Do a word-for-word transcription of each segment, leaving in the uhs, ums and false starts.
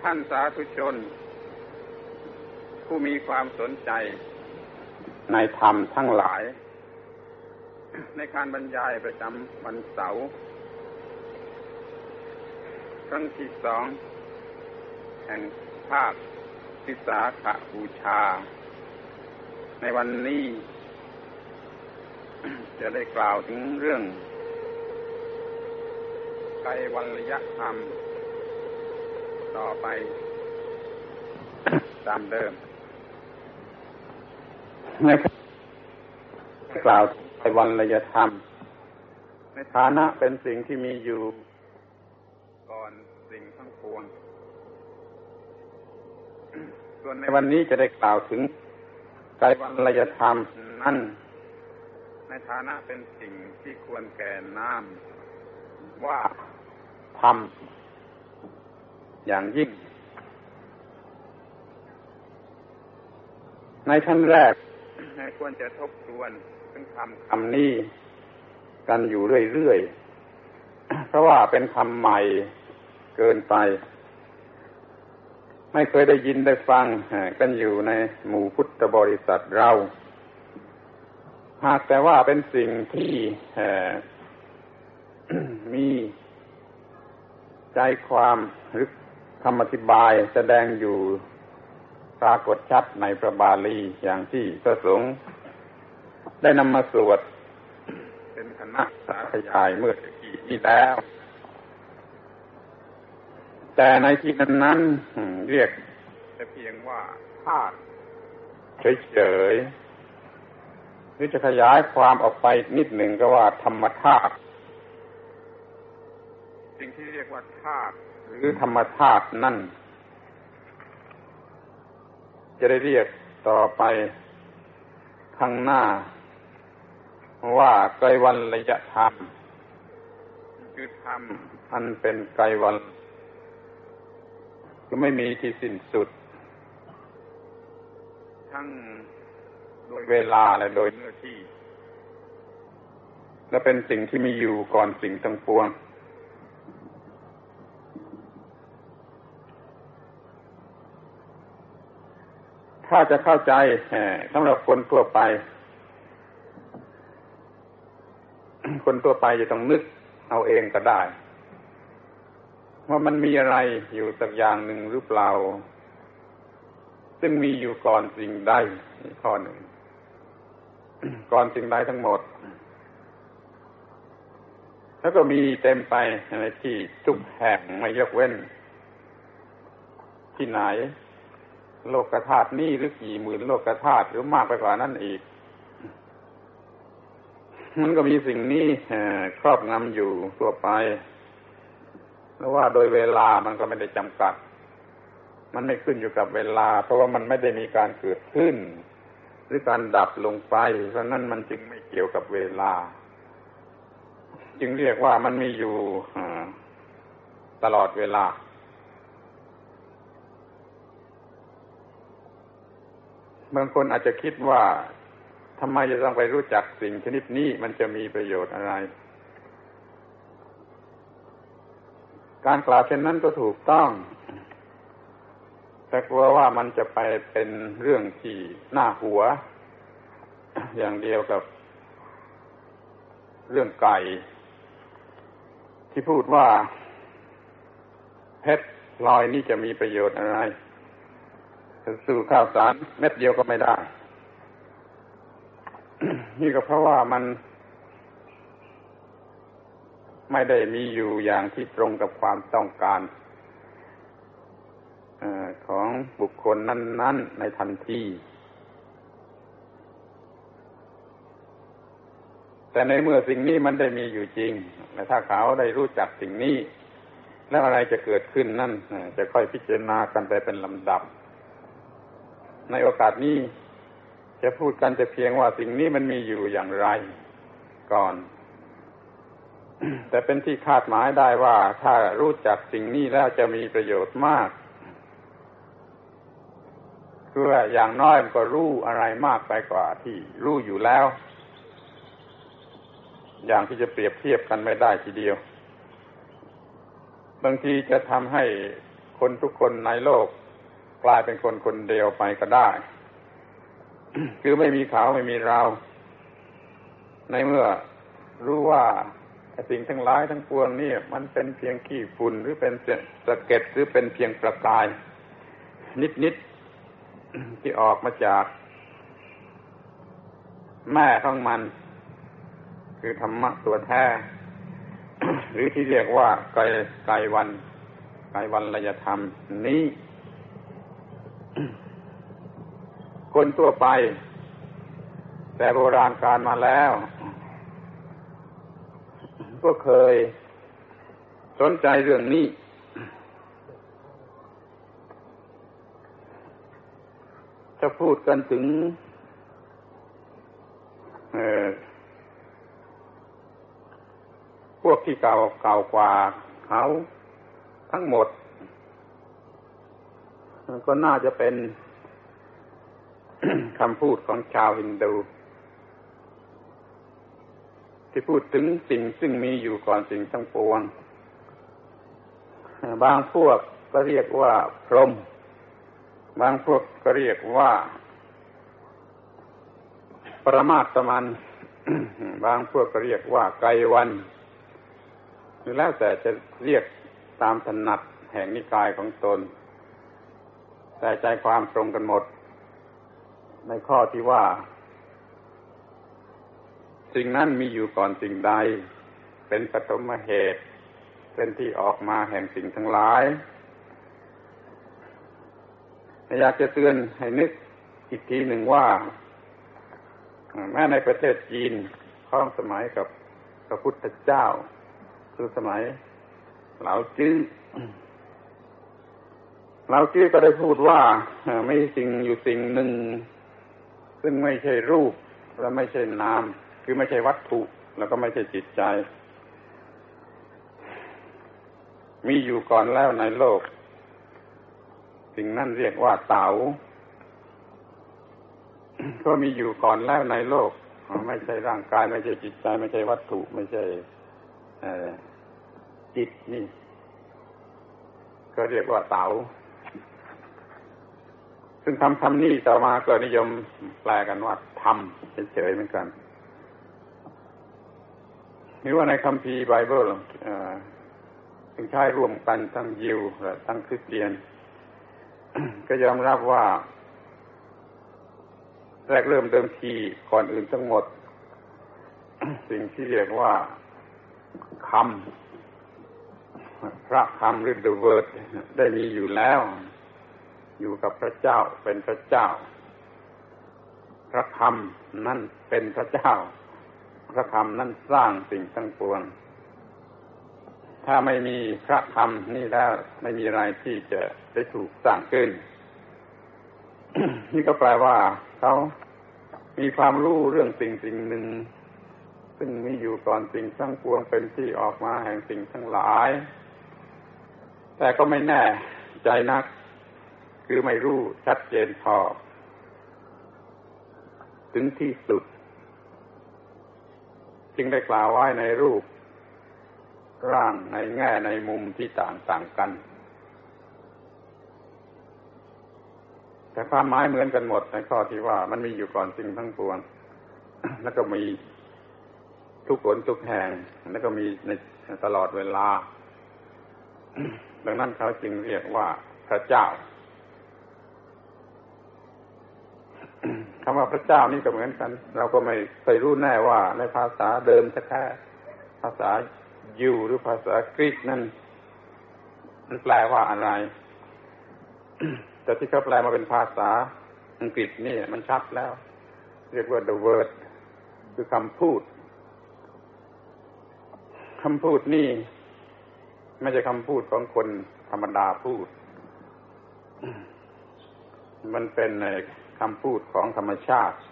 ท่านสาธุชนผู้มีความสนใจในธรรมทั้งหลายในการบรรยายประจำวันเสาร์ครั้งที่สองแห่งภาควิสาขบูชาในวันนี้จะได้กล่าวถึงเรื่องไกรวัลยธรรมต่อไปตามเดิมในกล่าวไกรวัลยธรรมในฐานะเป็นสิ่งที่มีอยู่ก่อนสิ่งทั้งปวงส่วนในวันนี้จะได้กล่าวถึงไกรวัลยธรรมนั้นในฐานะเป็นสิ่งที่ควรแก่น้ำว่าธรรมอย่างยิ่งในขั้นแรกควรจะทบทวนถึงคำคำนี้กันอยู่เรื่อยๆเพราะว่าเป็นคำใหม่เกินไปไม่เคยได้ยินได้ฟังกันอยู่ในหมู่พุทธบริษัทเราหากแต่ว่าเป็นสิ่งที่มีใจความหรือคำอธิบายแสดงอยู่ปรากฏชัดในพระบาลีอย่างที่พระสงฆ์ได้นำมาสวดเป็นคณะสาธยายเมื่อตะกี้นี้แล้วแต่ในที่นั้นนั้นเรียกแต่เพียงว่าธาตุเฉยๆหรือจะขยายความออกไปนิดหนึ่งก็ว่าธรรมธาตุสิ่งที่เรียกว่าธาตุหรือธรรมธาตุนั่นจะได้เรียกต่อไปข้างหน้าว่าไกรวัลยธรรมคือธรรมอันเป็นไกรวัลก็ไม่มีที่สิ้นสุดทั้งโดยเวลาและโดยเนื้อที่และเป็นสิ่งที่มีอยู่ก่อนสิ่งทั้งปวงถ้าจะเข้าใจสำหรับคนทั่วไปคนทั่วไปจะต้องนึกเอาเองก็ได้ว่ามันมีอะไรอยู่สักอย่างหนึ่งหรือเปล่าซึ่งมีอยู่ก่อนสิ่งใดข้อหนึ่งก่อนสิ่งใดทั้งหมดแล้วก็มีเต็มไปในที่ทุกแห่งไม่ยกเว้นที่ไหนโลกธาตุนี้หรือกี่หมื่นโลกธาตุหรือมากไปกว่านั้นอีกมันก็มีสิ่งนี้ครอบงำอยู่ทั่วไปแล้วว่าโดยเวลามันก็ไม่ได้จำกัดมันไม่ขึ้นอยู่กับเวลาเพราะว่ามันไม่ได้มีการเกิดขึ้นหรือการดับลงไปเพราะนั้นมันจึงไม่เกี่ยวกับเวลาจึงเรียกว่ามันมีอยู่ตลอดเวลาบางคนอาจจะคิดว่าทำไมจะต้องไปรู้จักสิ่งชนิดนี้มันจะมีประโยชน์อะไรการกล่าวเช่นนั้นก็ถูกต้องแต่กลัวว่ามันจะไปเป็นเรื่องที่น่าหัวอย่างเดียวกับเรื่องไก่ที่พูดว่าเพชรลอยนี่จะมีประโยชน์อะไรสู้ข้าวสารเม็ดเดียวก็ไม่ได้ นี่ก็เพราะว่ามันไม่ได้มีอยู่อย่างที่ตรงกับความต้องการของบุคคลนั้นๆในทันทีแต่ในเมื่อสิ่งนี้มันได้มีอยู่จริงและถ้าเขาได้รู้จักสิ่งนี้แล้วอะไรจะเกิดขึ้นนั่นจะค่อยพิจารณากันไปเป็นลำดับในโอกาสนี้จะพูดกันแต่เพียงว่าสิ่งนี้มันมีอยู่อย่างไรก่อนแต่เป็นที่คาดหมายได้ว่าถ้ารู้จักสิ่งนี้แล้วจะมีประโยชน์มากคือว่าอย่างน้อยมันก็รู้อะไรมากไปกว่าที่รู้อยู่แล้วอย่างที่จะเปรียบเทียบกันไม่ได้ทีเดียวบางทีจะทำให้คคนทุกคนในโลกกลายเป็นคนคนเดียวไปก็ได้ คือไม่มีเขาไม่มีเราในเมื่อรู้ว่าสิ่งทั้งหลายทั้งปวงนี่มันเป็นเพียงขี้ฝุ่นหรือเป็นสะเก็ดหรือเป็นเพียงประกายนิดๆที่ออกมาจากแม่ของมันคือธรรมะตัวแท้ หรือที่เรียกว่าไกรไกรวันไกรวันลยธรรมนี้ คนทั่วไปแต่โบราณกาลมาแล้วก็เคยสนใจเรื่องนี้ถ้าพูดกันถึงพวกที่เก่าเก่ากว่าเขาทั้งหมดก็น่าจะเป็น คำพูดของชาวฮินดูที่พูดถึงสิ่งซึ่งมีอยู่ก่อนสิ่งทั้งปวงบางพวกก็เรียกว่าพรหมบางพวกก็เรียกว่าปรมาตมัน บางพวกก็เรียกว่าไกรวันหรือแล้วแต่จะเรียกตามถนัดแห่งนิกายของตนแต่ใจความตรงกันหมดในข้อที่ว่าสิ่งนั้นมีอยู่ก่อนสิ่งใดเป็นปฐมเหตุเป็นที่ออกมาแห่งสิ่งทั้งหลายอยากจะเตือนให้นึกอีกทีหนึ่งว่าแม้ในประเทศจีนข้องสมัยกับพระพุทธเจ้าคือสมัยเหลาจื้อเหลาจื้อก็ได้พูดว่าไม่สิ่งอยู่สิ่งหนึ่งซึ่งไม่ใช่รูปและไม่ใช่นามคือไม่ใช่วัตถุแล้วก็ไม่ใช่จิตใจมีอยู่ก่อนแล้วในโลกสิ่งนั้นเรียกว่าเต๋าก็มีอยู่ก่อนแล้วในโลกไม่ใช่ร่างกายไม่ใช่จิตใจไม่ใช่วัตถุไม่ใช่จิตนี่ก็เรียกว่าเต๋าซึ่งคำคำนี้ต่อมาก็นิยมแปลกันว่าธรรมเฉยๆเหมือนกันหรือว่าในคัมภีร์ไบเบิลซึ่งใช้ร่วมกันทั้งยิวและทั้งคริสเตียน ก็ยอมรับว่าแรกเริ่มเดิมทีก่อนอื่นทั้งหมด สิ่งที่เรียกว่าคำพระคำหรือ the word ได้มีอยู่แล้วอยู่กับพระเจ้าเป็นพระเจ้าพระคำนั่นเป็นพระเจ้าพระคำนั่นสร้างสิ่งทั้งปวงถ้าไม่มีพระคำนี่แล้วไม่มีอะไรที่จะได้ถูกสร้างขึ้น นี่ก็แปลว่าเขามีความรู้เรื่องสิ่งสิ่งหนึ่งซึ่งมีอยู่ก่อนสิ่งทั้งปวงเป็นที่ออกมาแห่งสิ่งทั้งหลายแต่ก็ไม่แน่ใจนักคือไม่รู้ชัดเจนพอถึงที่สุดจึงได้กล่าวไว้ในรูปร่างในแง่ในมุมที่ต่างๆกันแต่ความหมายเหมือนกันหมดในข้อที่ว่ามันมีอยู่ก่อนสิ่งทั้งปวง แล้วก็มีทุกคนทุกแห่งแล้วก็มีในตลอดเวลา ดังนั้นเขาจึงเรียกว่าพระเจ้า คำว่าพระเจ้านี่ก็เหมือนกันเราก็ไม่เคยรู้แน่ว่าในภาษาเดิมแท้ๆภาษายิวหรือภาษากรีกนั้นมันแปลว่าอะไร แต่ที่เขาแปลมาเป็นภาษาอังกฤษนี่มันชัดแล้วเรียกว่า the word คือคำพูดคำพูดนี่ไม่ใช่คำพูดของคนธรรมดาพูดมันเป็นคำพูดของธรรมชาติ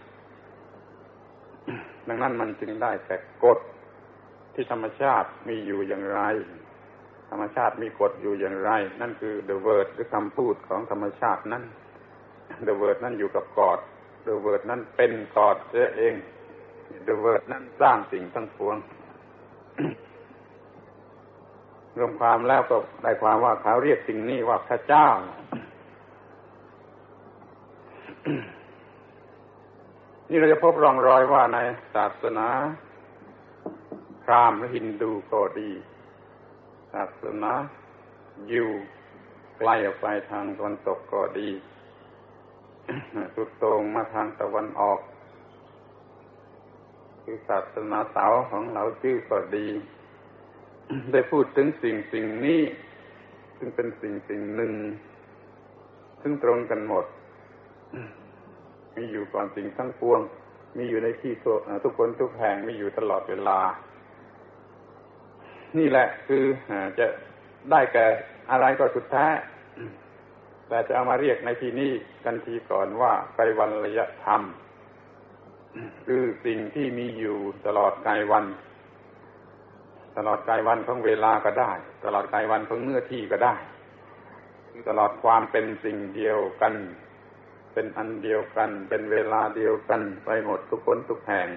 ดังนั้นมันจึงได้แต่กฎที่ธรรมชาติมีอยู่อย่างไรธรรมชาติมีกฎอยู่อย่างไรนั่นคือ the word หรือคำพูดของธรรมชาตินั้น the word นั้นอยู่กับกฎ the word นั้นเป็นกฎเสียเอง the word นั้นสร้างสิ่งทั้งปวงรวมความแล้วก็ได้ความว่าเขาเรียกสิ่งนี้ว่าพระเจ้า นี่เราจะพบร่องรอยว่าในศาสนาพราหมณ์หรือฮินดูก็ดีศาสนายิวไกลออกไปทางตะวันตกก็ดีสุดโต่งมาทางตะวันออกคือศาสนาเต๋าของเหลาจื้อก็ดีได้พูดถึงสิ่งสิ่งนี้ซึ่งเป็นสิ่งสิ่งหนึ่งซึ่งตรงกันหมดมีอยู่ก่อนสิ่งทั้งปวงมีอยู่ในที่ทุกคนทุกแห่งมีอยู่ตลอดเวลานี่แหละคือจะได้แก่อะไรก็สุดแท้แต่จะเอามาเรียกในที่นี้กันทีก่อนว่าไกรวัลยธรรมคือสิ่งที่มีอยู่ตลอดกายวันตลอดกายวันของเวลาก็ได้ตลอดกายวันของเนื้อที่ก็ได้ตลอดความเป็นสิ่งเดียวกันเป็นอันเดียวกันเป็นเวลาเดียวกันไปหมดทุกคนทุกแห่ง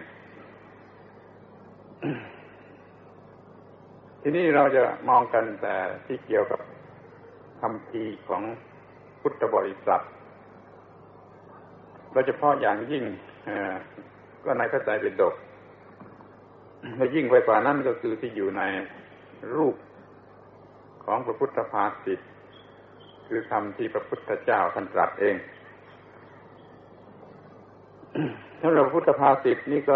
ทีนี้เราจะมองกันแต่ที่เกี่ยวกับคำพีของพุทธบริษัทโดยเฉพาะอย่างยิ่งก็ในพระไตรปิฎกและยิ่งไปกว่านั้นก็คือที่อยู่ในรูปของพระพุทธภาษิตคือคำที่พระพุทธเจ้าท่านตรัสเองสำหรับพระพุทธภาษิตนี่ก็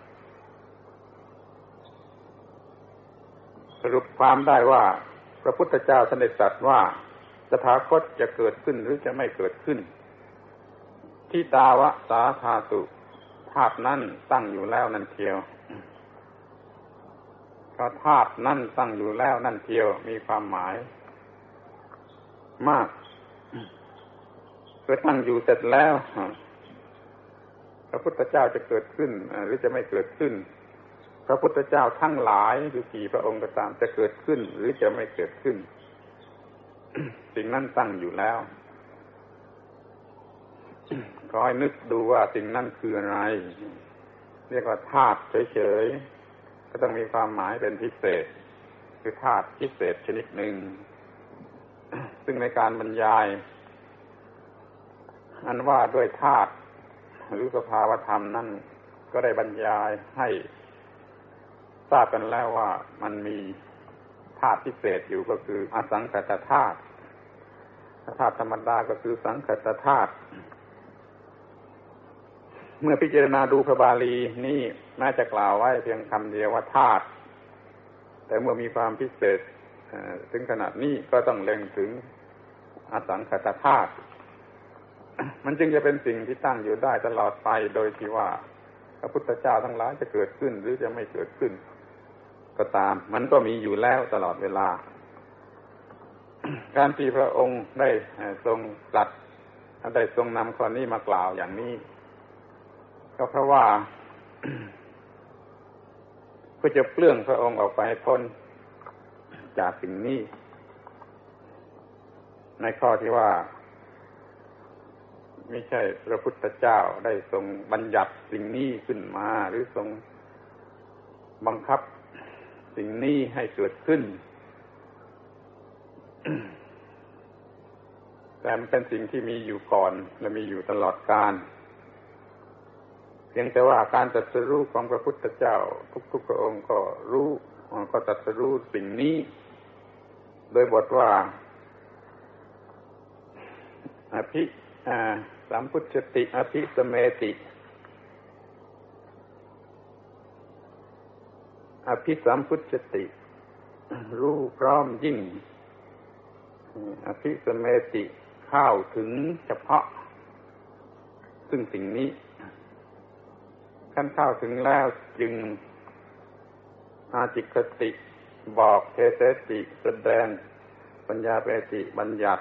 สรุปความได้ว่าพระพุทธเจ้าท่านได้ตรัสว่าตถาคตจะเกิดขึ้นหรือจะไม่เกิดขึ้นที่ตาวะสาธาตุธาตุนั้นตั้งอยู่แล้วนั่นเทียวเพราะธาตุนั้นตั้งอยู่แล้วนั่นเทียวมีความหมายมากเกิดตั้งอยู่เสร็จแล้วพระพุทธเจ้าจะเกิดขึ้นหรือจะไม่เกิดขึ้นพระพุทธเจ้าทั้งหลายหรือกี่พระองค์ก็ตามจะเกิดขึ้นหรือจะไม่เกิดขึ้น สิ่งนั้นตั้งอยู่แล้วขอให้นึกดูว่าสิ่งนั้นคืออะไรเรียกว่าธาตุเฉยๆก็ต้องมีความหมายเป็นพิเศษคือธาตุพิเศษชนิดหนึ่งซึ่งในการบรรยายอันว่าด้วยธาตุหรือสภาวธรรมนั้นก็ได้บรรยายให้ทราบกันแล้วว่ามันมีธาตุพิเศษอยู่ก็คืออสังขตธาตุธาตุธรรมดาก็คือสังขตธาตุเมื่อพิจารณาดูพระบาลีนี่น่าจะกล่าวไว้เพียงคำเดียวว่าธาตุแต่เมื่อมีความพิเศษถึงขนาดนี้ก็ต้องเล็งถึงอสังขตธาตุมันจึงจะเป็นสิ่งที่ตั้งอยู่ได้ตลอดไปโดยที่ว่าพระพุทธเจ้าทั้งหลายจะเกิดขึ้นหรือจะไม่เกิดขึ้นก็ตามมันก็มีอยู่แล้วตลอดเวลาการที่พระองค์ได้ทรงตรัสได้ทรงนำข้อนี้มากล่าวอย่างนี้ก็เพราะว่า เพื่อจะเปลื้องพระองค์ออกไปให้พ้นจากสิ่งนี้ในข้อที่ว่าไม่ใช่พระพุทธเจ้าได้ทรงบัญญัติสิ่งนี้ขึ้นมาหรือทรงบังคับสิ่งนี้ให้เกิดขึ้น แต่มันเป็นสิ่งที่มีอยู่ก่อนและมีอยู่ตลอดกาลเพียงแต่ว่าการตรัสรู้ของพระพุทธเจ้าทุกๆพระองค์ก็รู้ก็ตรัสรู้สิ่งนี้โดยบทว่าอภิสัมพุทธติอภิสเมติอภิสัมพุทธติรู้พร้อมยิ่งอภิสเมติเข้าถึงเฉพาะซึ่งสิ่งนี้ขั้นเข้าถึงแล้วจึงอาจิคติบอกเทเสติแสดงปัญญาเปติบัญญัติ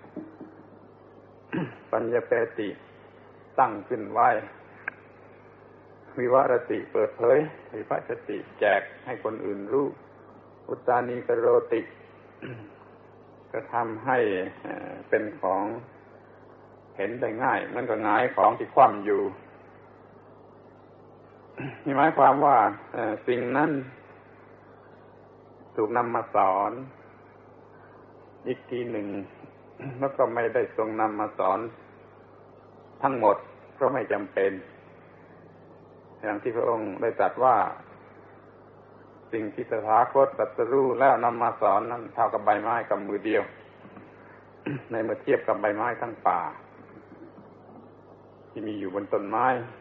ปัญญาเปติตั้งขึ้นไว้วิวารติเปิดเผยวิภัชติแจกให้คนอื่นรู้อุตตานีกโรติก็ทำให้เป็นของเห็นได้ง่ายมันก็หงายของที่คว่ำอยู่นี่หมายความว่าสิ่งนั้นถูกนำมาสอนอีกทีหนึ่งแล้วก็ไม่ได้ทรงนำมาสอนทั้งหมดเพราะไม่จำเป็นอย่างที่พระองค์ได้ตรัสว่าสิ่งที่ตถาคตตรัสรู้แล้วนำมาสอนนั้นเท่ากับใบไม้กับมือเดียว ในเมื่อเทียบกับใบไม้ทั้งป่าที่มีอยู่บนต้นไม้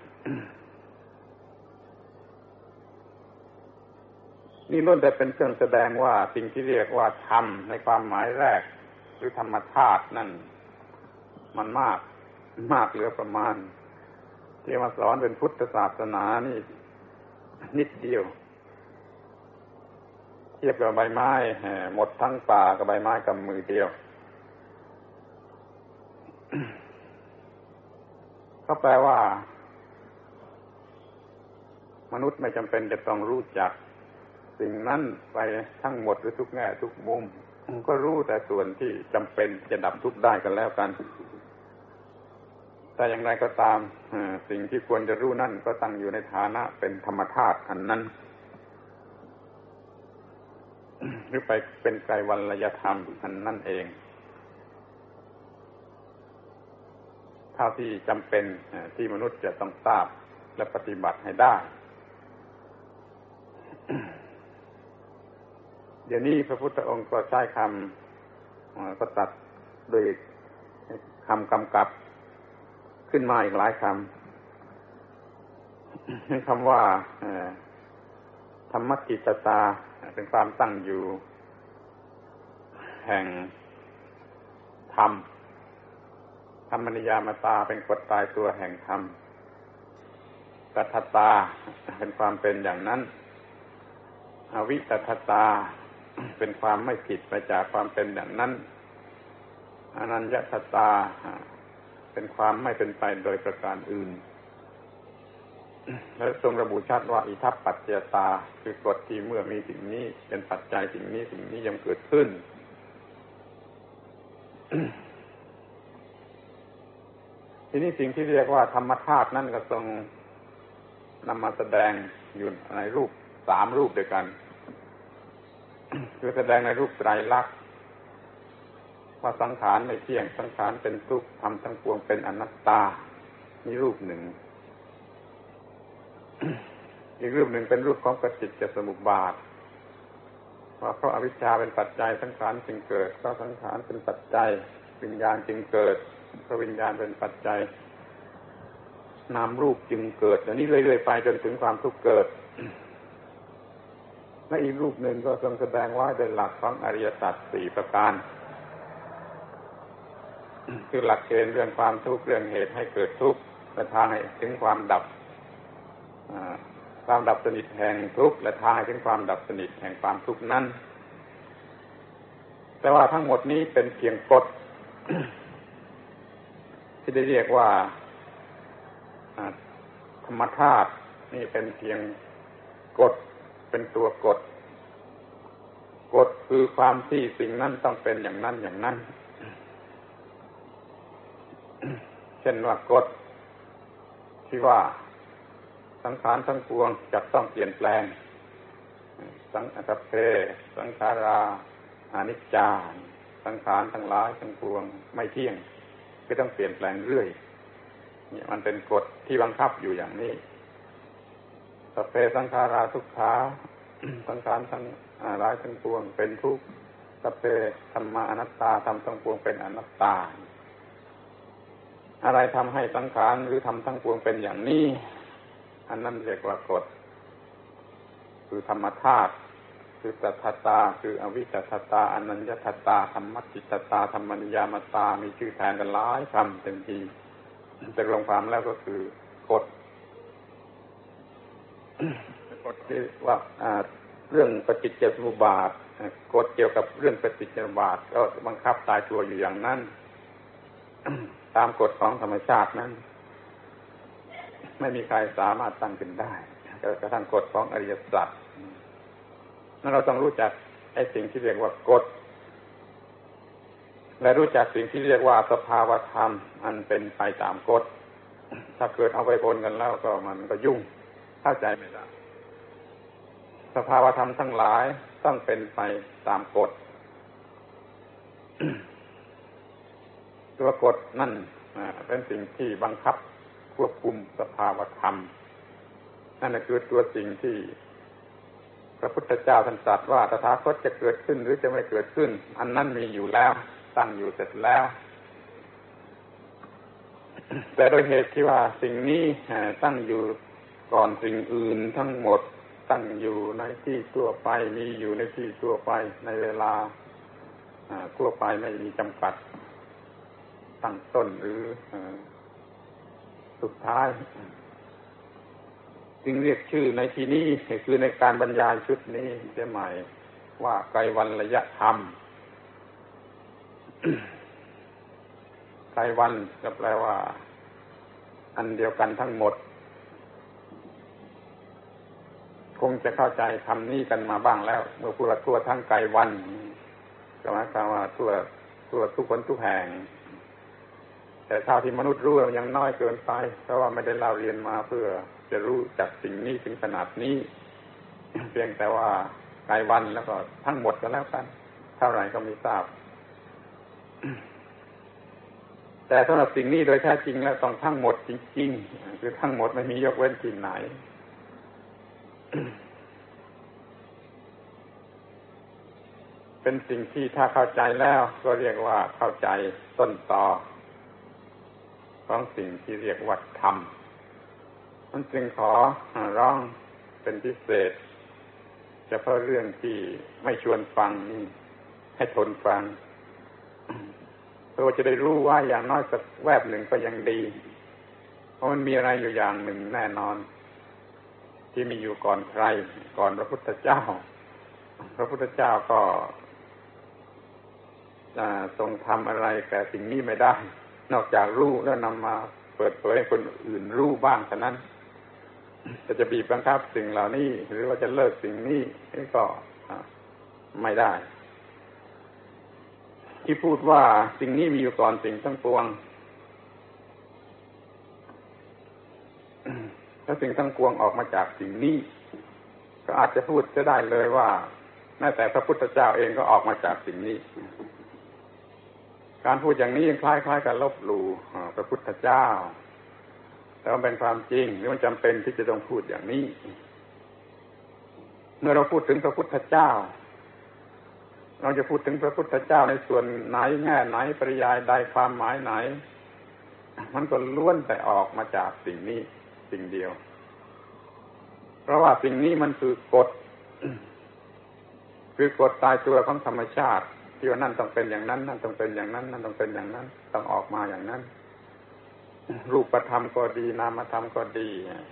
นี่ล้วนแต่เป็นเครื่องแสดงว่าสิ่งที่เรียกว่าธรรมในความหมายแรกหรือธรรมธาตุนั่นมันมากมากเหลือประมาณที่มาสอนเป็นพุทธศาสนานี่นิดเดียวเทียบกับใบไม้หมดทั้งป่ากับใบไม้กับมือเดียวก็แปลว่ามนุษย์ไม่จำเป็นจะต้องรู้จักสิ่งนั้นไปทั้งหมดหรือทุกแง่ทุกมุมก็รู้แต่ส่วนที่จำเป็นจะดับทุกข์ได้กันแล้วกันแต่อย่างไรก็ตามสิ่งที่ควรจะรู้นั่นก็ตั้งอยู่ในฐานะเป็นธรรมธาตุอันนั้นหรือไปเป็นไกรวัลยธรรมอันนั่นเองเท่าที่จำเป็นที่มนุษย์จะต้องทราบและปฏิบัติให้ได้เดี๋ยวนี้พระพุทธองค์ก็ใช้คำก็ตัดโดยคำกำกับขึ้นมาอีกหลายคำคำว่าธรรมกิตตาเป็นความตั้งอยู่แห่งธรรมธรรมนิยามตาเป็นกฎตายตัวแห่งธรรมตัทตาเป็นความเป็นอย่างนั้นอวิตัทตาเป็นความไม่ผิดไปจากความเป็นอย่างนั้นอนัญญตัตตาเป็นความไม่เป็นไปโดยประการอื่นและทรงระบุชัดว่าอิทัปปัจจยตาคือกฎที่เมื่อมีสิ่งนี้เป็นปัจจัยสิ่งนี้สิ่งนี้ย่อมเกิดขึ้น ทีนี้สิ่งที่เรียกว่าธรรมธาตุนั่นก็ทรงนำมาแสดงอยู่ในรูปสามรูปด้วยกัน คือแสดงในรูปไตรลักษณ์ว่าสังขารไม่เที่ยงสังขารเป็นทุกข์ธรรมทั้งปวงเป็นอนัตตานี่รูปหนึ่ง อีกรูปหนึ่งเป็นรูปของปฏิจจสมุปบาทว่าเพราะอวิชชาเป็นปัจจัยสังขารจึงเกิดเพราะสังขารเป็นปัจจัยวิญญาณจึงเกิดเพราะวิญญาณเป็นปัจจัยนามรูปจึงเกิดอย่างนี้เรื่อยๆไปจนถึงความทุกข์เกิด และอีกรูปหนึ่งก็ทรงแสดงไว้เป็นหลักของอริยสัจสี่ประการคือหลักเกณฑ์เรื่องความทุกข์เรื่องเหตุให้เกิดทุกข์และทางให้ถึงความดับความดับสนิทแห่งทุกข์และทางให้ถึงความดับสนิทแห่งความทุกข์นั้นแต่ว่าทั้งหมดนี้เป็นเพียงกฎ ที่ได้เรียกว่าธรรมธาตุนี่เป็นเพียงกฎเป็นตัวกฎกฎคือความที่สิ่งนั้นต้องเป็นอย่างนั้นอย่างนั้น เช่นว่ากฎที่ว่าสังขารทั้งปวงจะต้องเปลี่ยนแปลงสังสัพเพสังขาราอนิจจาสังขารทั้งหลายทั้งปวงไม่เที่ยงก็ต้องเปลี่ยนแปลงเรื่อยนี่มันเป็นกฎที่บังคับอยู่อย่างนี้สัพเพสังขาราทุกขาสังขารทั้งหลายทั้งปวงเป็นทุกข์สัพเพธัมมาอนัตตาธรรมทั้งปวงเป็นอนัตตาอะไรทำให้สังขารหรือธรรมทั้งปวงเป็นอย่างนี้อันนั้นเรียกว่ากฎคือธรรมธาตุคือสัทธตาคืออวิสัทธตาอนัญญทัตตาธรรมจิตตาธรรมนิยามตามีชื่อแทนกันหลายคำเต็มทีแต่รวมความแล้วก็คือกฎกฎที่ว่าเรื่องปฏิจจสมุปบาทกฎเกี่ยวกับเรื่องปฏิจจสมุปบาทก็บังคับตายตัวอยู่อย่างนั้น ตามกฎของธรรมชาตินั้นไม่มีใครสามารถตั้งขึ้นได้กระทั่งกฎของอริยสัจนั้นเราต้องรู้จักไอ้สิ่งที่เรียกว่ากฎและรู้จักสิ่งที่เรียกว่าสภาวธรรมอันเป็นไปตามกฎถ้าเกิดเอาไปปนกันแล้วก็มันก็ยุ่งเข้าใจไม่ได้สภาวธรรมทั้งหลายต้องเป็นไปตามกฎ ตัวกฎนั่นเป็นสิ่งที่บังคับควบคุมสภาวธรรมนั่นคือตัวสิ่งที่พระพุทธเจ้าท่านตรัสว่าตถาคตจะเกิดขึ้นหรือจะไม่เกิดขึ้นอันนั้นมีอยู่แล้วตั้งอยู่เสร็จแล้วแต่โดยเหตุที่ว่าสิ่งนี้ตั้งอยู่ก่อนสิ่งอื่นทั้งหมดตั้งอยู่ในที่ทั่วไปมีอยู่ในที่ทั่วไปในเวลาทั่วไปไม่มีจำกัดตั้งต้นหรือสุดท้ายจึงเรียกชื่อในที่นี้คือในการบรรยายชุดนี้เสียใหม่ว่าไกรวรรยธรรม ไกรวรรณก็แปลว่าอันเดียวกันทั้งหมดคงจะเข้าใจคำนี้กันมาบ้างแล้วเมื่อพูดว่าทั่วทั้งไกรวรรณก็หมายความว่าทั่วทั่วทุกคนทุกแห่งแต่เท่าที่มนุษย์รู้ยังน้อยเกินไปเพราะว่าไม่ได้เล่าเรียนมาเพื่อจะรู้จักสิ่งนี้ถึงขนาดนี้ เพียงแต่ว่าไกรวรรณแล้วก็ทั้งหมดก็แล้วกันเท่าไหร่ก็ไม่ทราบ แต่สำหรับสิ่งนี้โดยแท้จริงแล้วต้องทั้งหมดจริงๆคือทั้งหมดไม่มียกเว้นที่ไหน เป็นสิ่งที่ถ้าเข้าใจแล้วก็เรียกว่าเข้าใจต้นตอของสิ่งที่เรียกว่าธรรมมันจึงขอร้องเป็นพิเศษเฉพาะเรื่องที่ไม่ชวนฟังนี่ให้ทนฟังเพื่อจะได้รู้ว่าอย่างน้อยสักแวบหนึ่งก็ยังดีเพราะมันมีอะไรอยู่อย่างหนึ่งแน่นอนที่มีอยู่ก่อนใครก่อนพระพุทธเจ้าพระพุทธเจ้าก็ทรงทำอะไรแก่สิ่งนี้ไม่ได้นอกจากรู้แล้วนำมาเปิดเผยให้คนอื่นรู้บ้างเท่านั้นจะจะบีบบังคับสิ่งเหล่านี้หรือว่าจะเลิกสิ่งนี้นี่ก็ไม่ได้ที่พูดว่าสิ่งนี้มีอยู่ก่อนสิ่งทั้งปวงแล้วสิ่งทั้งปวงออกมาจากสิ่งนี้ก็อาจจะพูดจะได้เลยว่าแม้แต่พระพุทธเจ้าเองก็ออกมาจากสิ่งนี้การพูดอย่างนี้ยังคล้ายๆกับลบหลู่พระพุทธเจ้าแต่ว่าเป็นความจริงหรือมันจำเป็นที่จะต้องพูดอย่างนี้เมื่อเราพูดถึงพระพุทธเจ้าเราจะพูดถึงพระพุทธเจ้าในส่วนไหนแง่ไหนปริยายใดความหมายไหนมันก็ล้วนแต่ออกมาจากสิ่งนี้สิ่งเดียวเพราะว่าสิ่งนี้มันคือกฎคือกฎตายตัวของธรรมชาติที่ว่านั่นต้องเป็นอย่างนั้นนั่นต้องเป็นอย่างนั้นนั่นต้องเป็นอย่างนั้นต้องออกมาอย่างนั้นรูปธรรมก็ดีนามธรรมก็ดี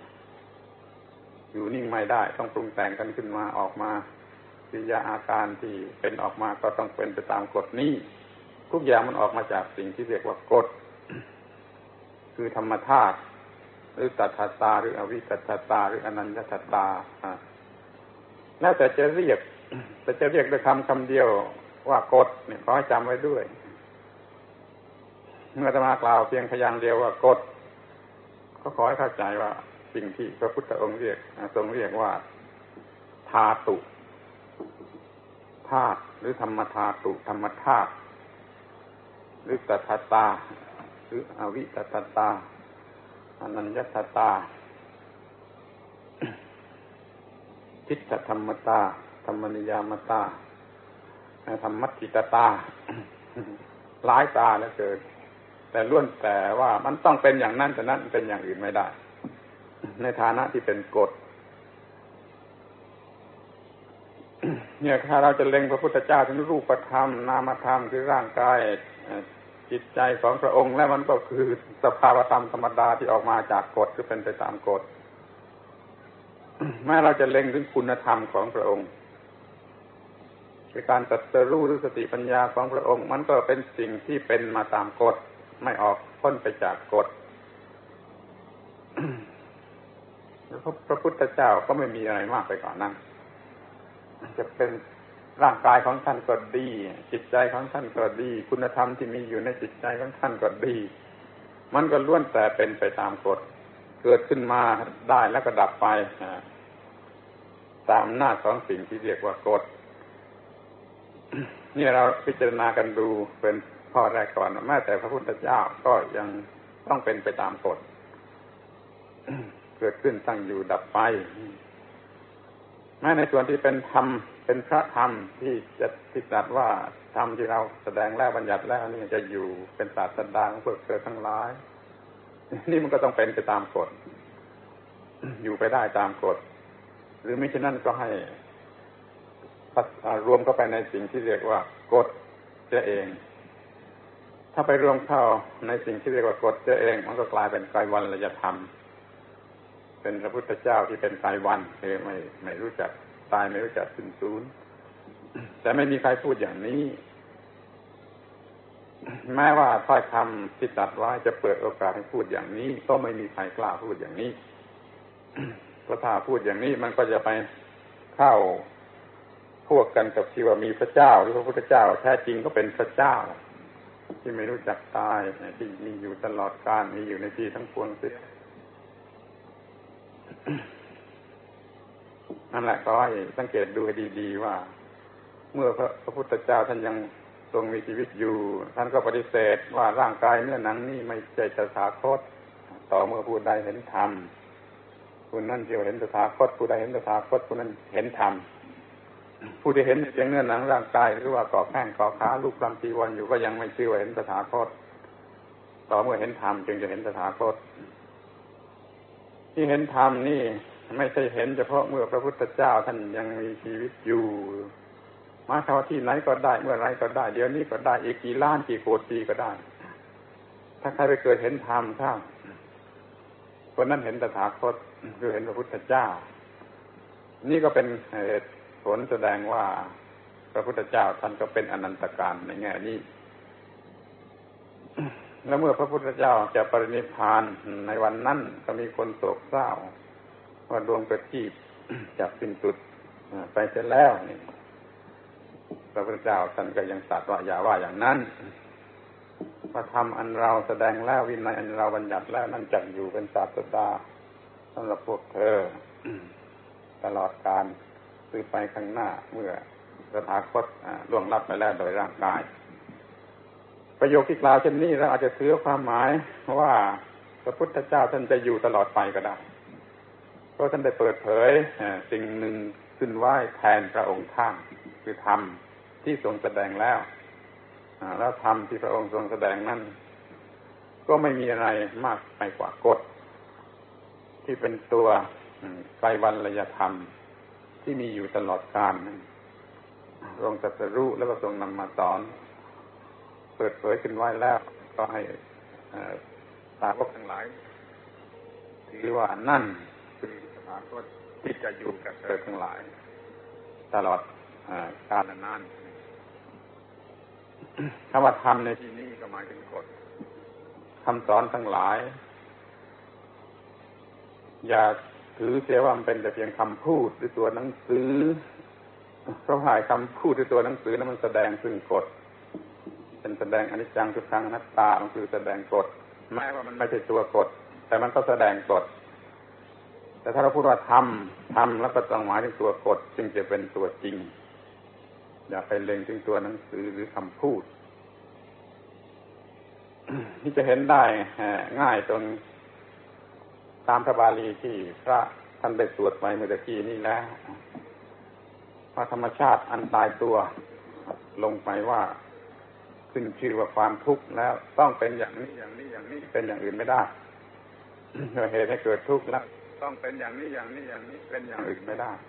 อยู่นิ่งไม่ได้ต้องปรุงแต่งกันขึ้นมาออกมากิริยาอาการที่เป็นออกมาก็ต้องเป็นไปตามกฎนี้ทุกอย่างมันออกมาจากสิ่งที่เรียกว่ากฎคือธรรมธาตุหรือตัทตาหรืออวิตัทตาหรืออนัญญตัตตาแล้วแต่จะเรียกแต่จะเรียกด้วยคำคำเดียวว่ากฎเนี่ยขอให้จำไว้ด้วยเมื่ออาตมากล่าวเพียงพยางค์เดียวว่ากฎก็ขอให้เข้าใจว่าสิ่งที่พระพุทธองค์เรียกทรงเรียกว่าธาตุธาตุหรือธรรมธาตุธรรมธาตุหรือตัทตาหรืออวิตัตตาอนัญญตัตตาทิฏฐธรรมตาธรรมนิยามตาธรรมัตถิตตาหลายตาแล้วเกิดแต่ล้วนแต่ว่ามันต้องเป็นอย่างนั้นแต่นั้นเป็นอย่างอื่นไม่ได้ในฐานะที่เป็นกฎเนี่ยถ้าเราจะเล็งพระพุทธเจ้าถึงรูปธรรมนามธรรมคือร่างกายจิตใจของพระองค์แล้วมันก็คือสภาวธรรมธรรมดาที่ออกมาจากกฎคือเป็นไปตามกฎแม้เราจะเล็งถึงคุณธรรมของพระองค์คือการตรัสรู้หรือสติปัญญาของพระองค์มันก็เป็นสิ่งที่เป็นมาตามกฎไม่ออกพ้นไปจากกฎ พระพุทธเจ้าก็ไม่มีอะไรมากไปกว่านั้นจะเป็นร่างกายของท่านก็ดีจิตใจของท่านก็ดีคุณธรรมที่มีอยู่ในจิตใจของท่านก็ดีมันก็ล้วนแต่เป็นไปตามกฎเกิดขึ้นมาได้แล้วก็ดับไปทตามอำนาจของสิ่งที่เรียกว่ากฎนี่เราพิจารณากันดูเป็นข้อแรกก่อนแม้แต่พระพุทธเจ้าก็ยังต้องเป็นไปตามกฎเกิดขึ้นตั้งอยู่ดับไปแม้ในส่วนที่เป็นธรรมเป็นพระธรรมที่จะที่ตรัสว่าธรรมที่เราแสดงแล้วบัญญัติแล้วนี่จะอยู่เป็นศาสดาของพวกเธอทั้งหลายนี่มันก็ต้องเป็นไปตามกฎอยู่ไปได้ตามกฎหรือไม่เช่นนั้นก็ให้รวมเข้าไปในสิ่งที่เรียกว่ากฎเสียเองถ้าไปรวมเข้าในสิ่งที่เรียกว่ากฎเสียเองมันก็กลายเป็นไตรวัลยธรรมเป็นพระพุทธเจ้าที่เป็นไตรวันคือไม่ไม่รู้จักตายไม่รู้จักสิ้นสูญแต่ไม่มีใครพูดอย่างนี้แม้ว่าถ้อยคำที่ตรัสไว้จะเปิดโอกาสให้พูดอย่างนี้ก็ไม่มีใครกล้าพูดอย่างนี้เพราะถ้าพูดอย่างนี้มันก็จะไปเข้าพวกกันกับที่ว่ามีพระเจ้าหรือพระพุทธเจ้าแท้จริงก็เป็นพระเจ้าที่ไม่รู้จักตายที่มีอยู่ตลอดกาลมีอยู่ในที่ทั้งปวงเสียนั่นแหละก็ให้สังเกตดูให้ดีๆว่าเมื่อพระพุทธเจ้าท่านยังทรงมีชีวิตอยู่ท่านก็ปฏิเสธว่าร่างกายเนื้อหนังนี่ไม่ใช่ตถาคตต่อเมื่อผู้ใดเห็นธรรมผู้นั้นเดียวเห็นตถาคตผู้ใดเห็นตถาคตผู้นั้นเห็นธรรมผู้ที่เห็นเพียงเนื้อหนังร่างกายหรือว่าก่อแข้งก่อขาลูกลำจีวรอยู่ก็ยังไม่ชื่อว่าเห็นตถาคตต่อเมื่อเห็นธรรมจึงจะเห็นตถาคตที่เห็นธรรมนี่ไม่ใช่เห็นเฉพาะเมื่อพระพุทธเจ้าท่านยังมีชีวิตอยู่มาเท่าที่ไหนก็ได้เมื่อไรก็ได้เดี๋ยวนี้ก็ได้อีกกี่ล้านกี่โกรธปีก็ได้ถ้าใครไปเกิดเห็นธรรมข้างคนนั้นเห็นตถาคตคือเห็นพระพุทธเจ้านี่ก็เป็นเหตุผลแสดงว่าพระพุทธเจ้าท่านก็เป็นอนันตการในแง่นี้แล้วเมื่อพระพุทธเจ้าจะปรินิพพานในวันนั้นก็มีคนโศกเศร้าว่าดวงประทีปจะสิ้นสุดไปเสร็จแล้วนี่พระพุทธเจ้าท่านก็ยังตรัสว่าอย่าว่าอย่างนั้นพระธรรมอันเราแสดงแล้ววินัยอันเราบัญญัติแล้วนั่นจักอยู่เป็นศาสดาสำหรับพวกเธอตลอดกาลสืบไปข้างหน้าเมื่อตถาคตล่วงลับไปแล้วโดยร่างกายประโยคที่กล่าวเช่นนี้เราอาจจะถือความหมายว่าพระพุทธเจ้าท่านจะอยู่ตลอดไปก็ได้เพราะท่านได้เปิดเผยสิ่งหนึ่งขึ้นไว้แทนพระองค์ท่านคือธรรมที่ทรงแสดงแล้วแล้วธรรมที่พระองค์ทรงแสดงนั้นก็ไม่มีอะไรมากไปกว่ากฎที่เป็นตัวไตรวัลยธรรมที่มีอยู่ตลอดกาลทรงตรัสรู้แล้วก็ทรงนำมาสอนเปิดเผยขึ้นไว้แล้วก็ให้สาวกทั้งหลายถือว่านั่นคือสถาคตที่จะอยู่กับเธอทั้งหลายตลอดกาลนานคำว่าธรรมในที่นี้ก็หมายถึงกฎคำสอนทั้งหลายอย่าถือเสียว่ามันเป็นแต่เพียงคำพูดหรือตัวหนังสือเพราะหายคำพูดหรือตัวหนังสือนั้นมันแสดงซึ่งกฎเป็นแสดงอนิจจังทุกขังอนัตตามันคือแสดงกฎแม้ว่ามันไม่ใช่ตัวกฎแต่มันก็แสดงกฎแต่ถ้าเราพูดว่าทำทำแล้วก็ต้องหมายถึงตัวกฎจึงจะเป็นตัวจริงอย่าไปเล็งถึงตัวหนังสือหรือคำพูดที่จะเห็นได้ง่ายตรงตามพระบาลีที่พระท่านได้สวดไปเมื่อกี้นี้แล้วว่าธรรมชาติอันตายตัวลงไปว่าขึ้นชื่อว่าความทุกข์แล้วต้องเป็นอย่างนี้อย่างนี้อย่างนี้เป็นอย่างอื่นไม่ได้เหตุให้เกิดทุกข์แล้วต้องเป็นอย่างนี้อย่างนี้อย่างนี้เป็นอย่างอื่นไม่ได้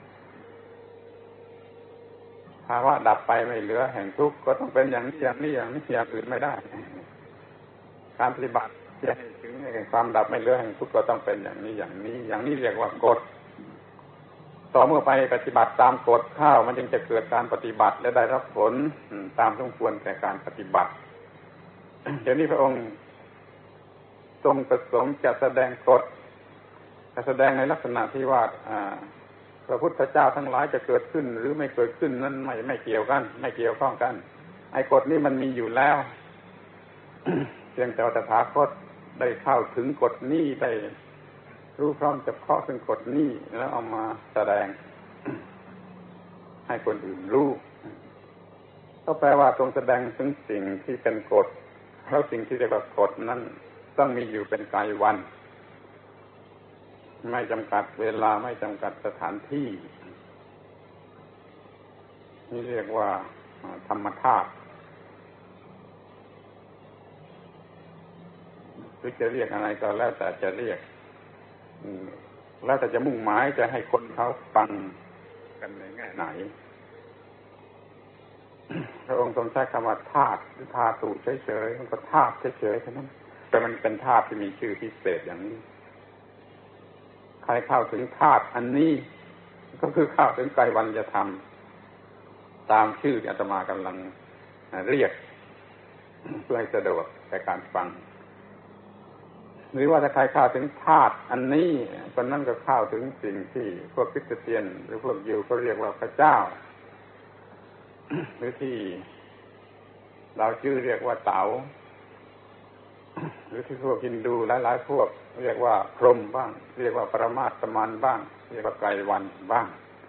ภาวะดับไปไม่เหลือแห่งทุกข์ก็ต้องเป็นอย่างนี้อย่างนี้อย่างนี้อย่างอื่นไม่ได้การปฏิบัติจะให้ถึงความดับไม่เหลือแห่งทุกข์ก็ต้องเป็นอย่างนี้อย่างนี้อย่างนี้เรียกว่ากฎต่อเมื่อไปปฏิบัติตามกฎเข้ามันจึงจะเกิดการปฏิบัติและได้รับผลตามสมควรแก่การปฏิบัติเดี๋ยวนี้พระองค์ทรงประสงค์จะแสดงกฎจะแสดงในลักษณะที่ว่าพระพุทธเจ้าทั้งหลายจะเกิดขึ้นหรือไม่เกิดขึ้นนั้นไม่ไม่เกี่ยวกันไม่เกี่ยวข้องกันไอ้กฎนี้มันมีอยู่แล้ว เพียงแต่ว่าตถาคตได้เข้าถึงกฎนี้ได้รู้พร้อมจะเคาะซึ่งกฎนี้แล้วเอามาแสดงให้คนอื่นรู้ก็แปลว่าทรงแสดงถึงสิ่งที่เป็นกฎแล้วสิ่งที่เรียกว่ากฎนั้นต้องมีอยู่เป็นกายวันไม่จำกัดเวลาไม่จำกัดสถานที่นี่เรียกว่าธรรมธาตุหรือจะเรียกอะไรก็แล้วแต่จะเรียกแล้วแต่จะมุ่งหมายจะให้คนเขาฟังกันในแง่ไหนพระองค์ทรงใช้คำว่าธาตุหรือธาตุเฉยๆมันก็ธาตุเฉยๆเท่านั้นแต่มันเป็นธาตุที่มีชื่อพิเศษอย่างนี้ใครเข้าถึงธาตุอันนี้ก็คือเข้าถึงไกรวัญญธรรมตามชื่อที่อาตมากำลังเรียกเพื่อให้สะดวกในการฟังหรือว่าถ้าใครเข้าถึงธาตุอันนี้คนนั้นก็เข้าถึงสิ่งที่พวกคริสเตียนหรือพวกยิวเขาเรียกว่าพระเจ้าหรือที่เราชื่อเรียกว่าเต๋าหรือที่พวกฮินดูหลายๆพวกเรียกว่าพรหมบ้างเรียกว่าปรมาตมันบ้างเรียกว่าไกรวันบ้าง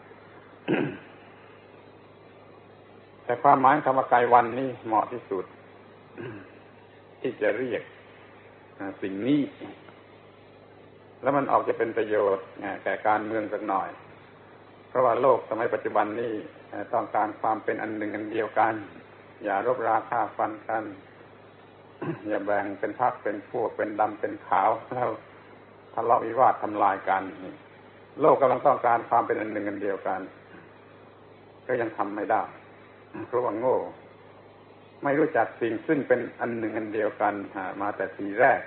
แต่ความหมายคำว่าไกรวันนี่เหมาะที่สุด ที่จะเรียกสิ่งนี้แล้วมันออกจะเป็นประโยชน์แก่การเมืองสักหน่อยเพราะว่าโลกสมัยปัจจุบันนี้ต้องการความเป็นอันหนึ่งอันเดียวกันอย่ารบราฆ่าฟันกัน อย่าแบ่งเป็นพรรคเป็นพวกเป็นดำเป็นขาวแล้วทะเลาะวิวาททำลายกันโลกกำลังต้องการความเป็นอันหนึ่งอันเดียวกันก็ยังทำไม่ได้เพราะว่าโง่ไม่รู้จักสิ่งซึ่งเป็นอันหนึ่งอันเดียวกันมาแต่ทีแรก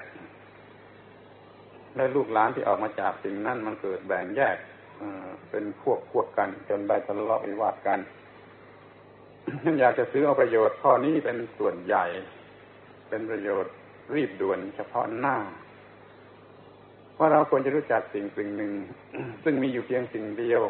และลูกหลานที่ออกมาจากสิ่งนั้นมันเกิดแบ่งแยกเป็นพวกพวกกันจนได้ทะเลาะวิวาทกันนั่นอยากจะซื้อเอาประโยชน์ข้อนี้เป็นส่วนใหญ่เป็นประโยชน์รีบด่วนเฉพาะหน้าว่าเราควรจะรู้จักสิ่งสิ่งหนึ่งซึ่งมีอยู่เพียงสิ่งเดียว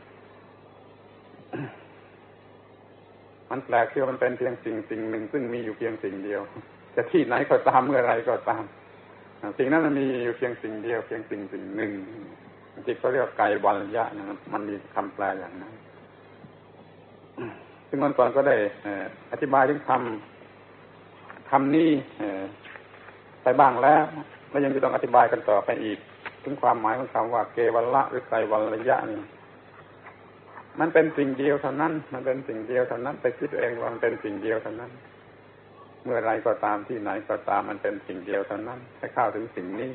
มันแปลกที่มันเป็นเพียงสิ่งสิ่งหนึ่งซึ่งมีอยู่เพียงสิ่งเดียวจะที่ไหนก็ตามเมื่อไรก็ตามสิ่งนั้นมันมีอยู่เพียงสิ่งเดียวเพียงสิ่งสิ่งหนึ่งที่เขาเรียกไกรวัญญะนะครับมันมีคำแปลอย่างนั้นซึ่งวันก่อนก็ได้อธิบายถึงคำคำนี้ไปบ้างแล้วและยังจะต้องอธิบายกันต่อไปอีกถึงความหมายของคำว่าเกวัลละหรือไกรวัญญะนี่มันเป็นสิ่งเดียวเท่านั้นมันเป็นสิ่งเดียวเท่านั้นไปคิดเองว่ามันเป็นสิ่งเดียวเท่านั้นเมื่อไรก็ตามที่ไหนก็ตามมันเป็นสิ่งเดียวเท่านั้นให้เข้าถึงสิ่งนี้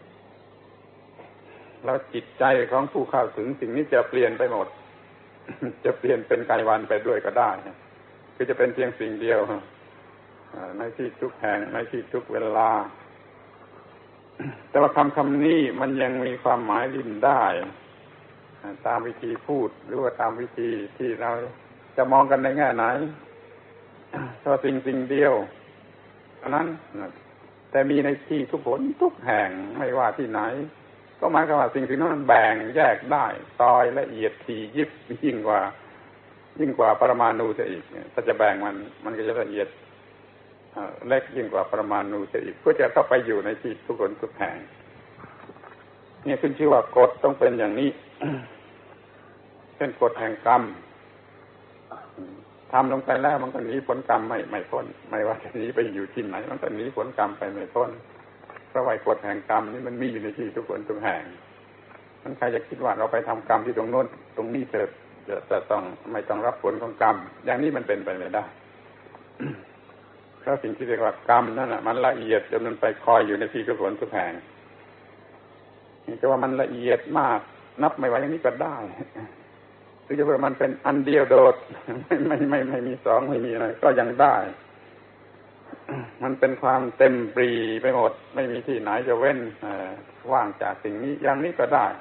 แล้วจิตใจของผู้เข้าถึงสิ่งนี้จะเปลี่ยนไปหมดจะเปลี่ยนเป็นไกรวันไปด้วยก็ได้คือจะเป็นเพียงสิ่งเดียวในที่ทุกแห่งในที่ทุกเวลาแต่ว่าคำคำนี้มันยังมีความหมายลิ้นได้ตามวิธีพูดหรือว่าตามวิธีที่เราจะมองกันในแง่ไหนถ้าสิ่งสิ่งเดียวอันนั้นแต่มีในที่ทุกคนทุกแห่งไม่ว่าที่ไหนก็หมายความว่าสิ่งสิ่งนั้นมันแบ่งแยกได้ซอยละเอียดถี่ยิบยิ่งกว่ายิ่งกว่าปรมาณูซะอีกถ้าจะแบ่งมันมันก็จะละเอียดเล็กยิ่งกว่าปรมาณูซะอีกเพื่อจะเข้าไปอยู่ในที่ทุกคนทุกแห่งนี่ขึ้นชื่อว่ากฎต้องเป็นอย่างนี้เช่นกฎแห่งกรรมทำลงไปแล้วมันก็หนีผลกรรมไม่ไม่พ้นไม่ว่าจะหนีไปอยู่ที่ไหนมันก็หนีผลกรรมไปไม่พ้นเพราะว่ากฎแห่งกรรมนี่มันมีอยู่ในที่ทุกคนทุกแห่งมันใครจะคิดว่าเราไปทำกรรมที่ตรงโน้นตรงนี้จะจะจะต้องไม่ต้องรับผลของกรรมอย่างนี้มันเป็นไปไม่ได้เพราะสิ่งที่เรียกว่ากรรมนั่นแหละมันละเอียดจนมันไปคอยอยู่ในที่ทุกคนทุกแห่งนี่จะว่ามันละเอียดมากนับไม่ไหวอย่างนี้ก็ได้หรือจะว่ามันเป็นอันเดียวโดดไม่ไม่ไม่ไม่มีสองไม่มีอะไรก็ยังได้มันเป็นความเต็มปรีไปหมดไม่มีที่ไหนจะเว้นว่างจากสิ่งนี้อย่างนี้ก็ได้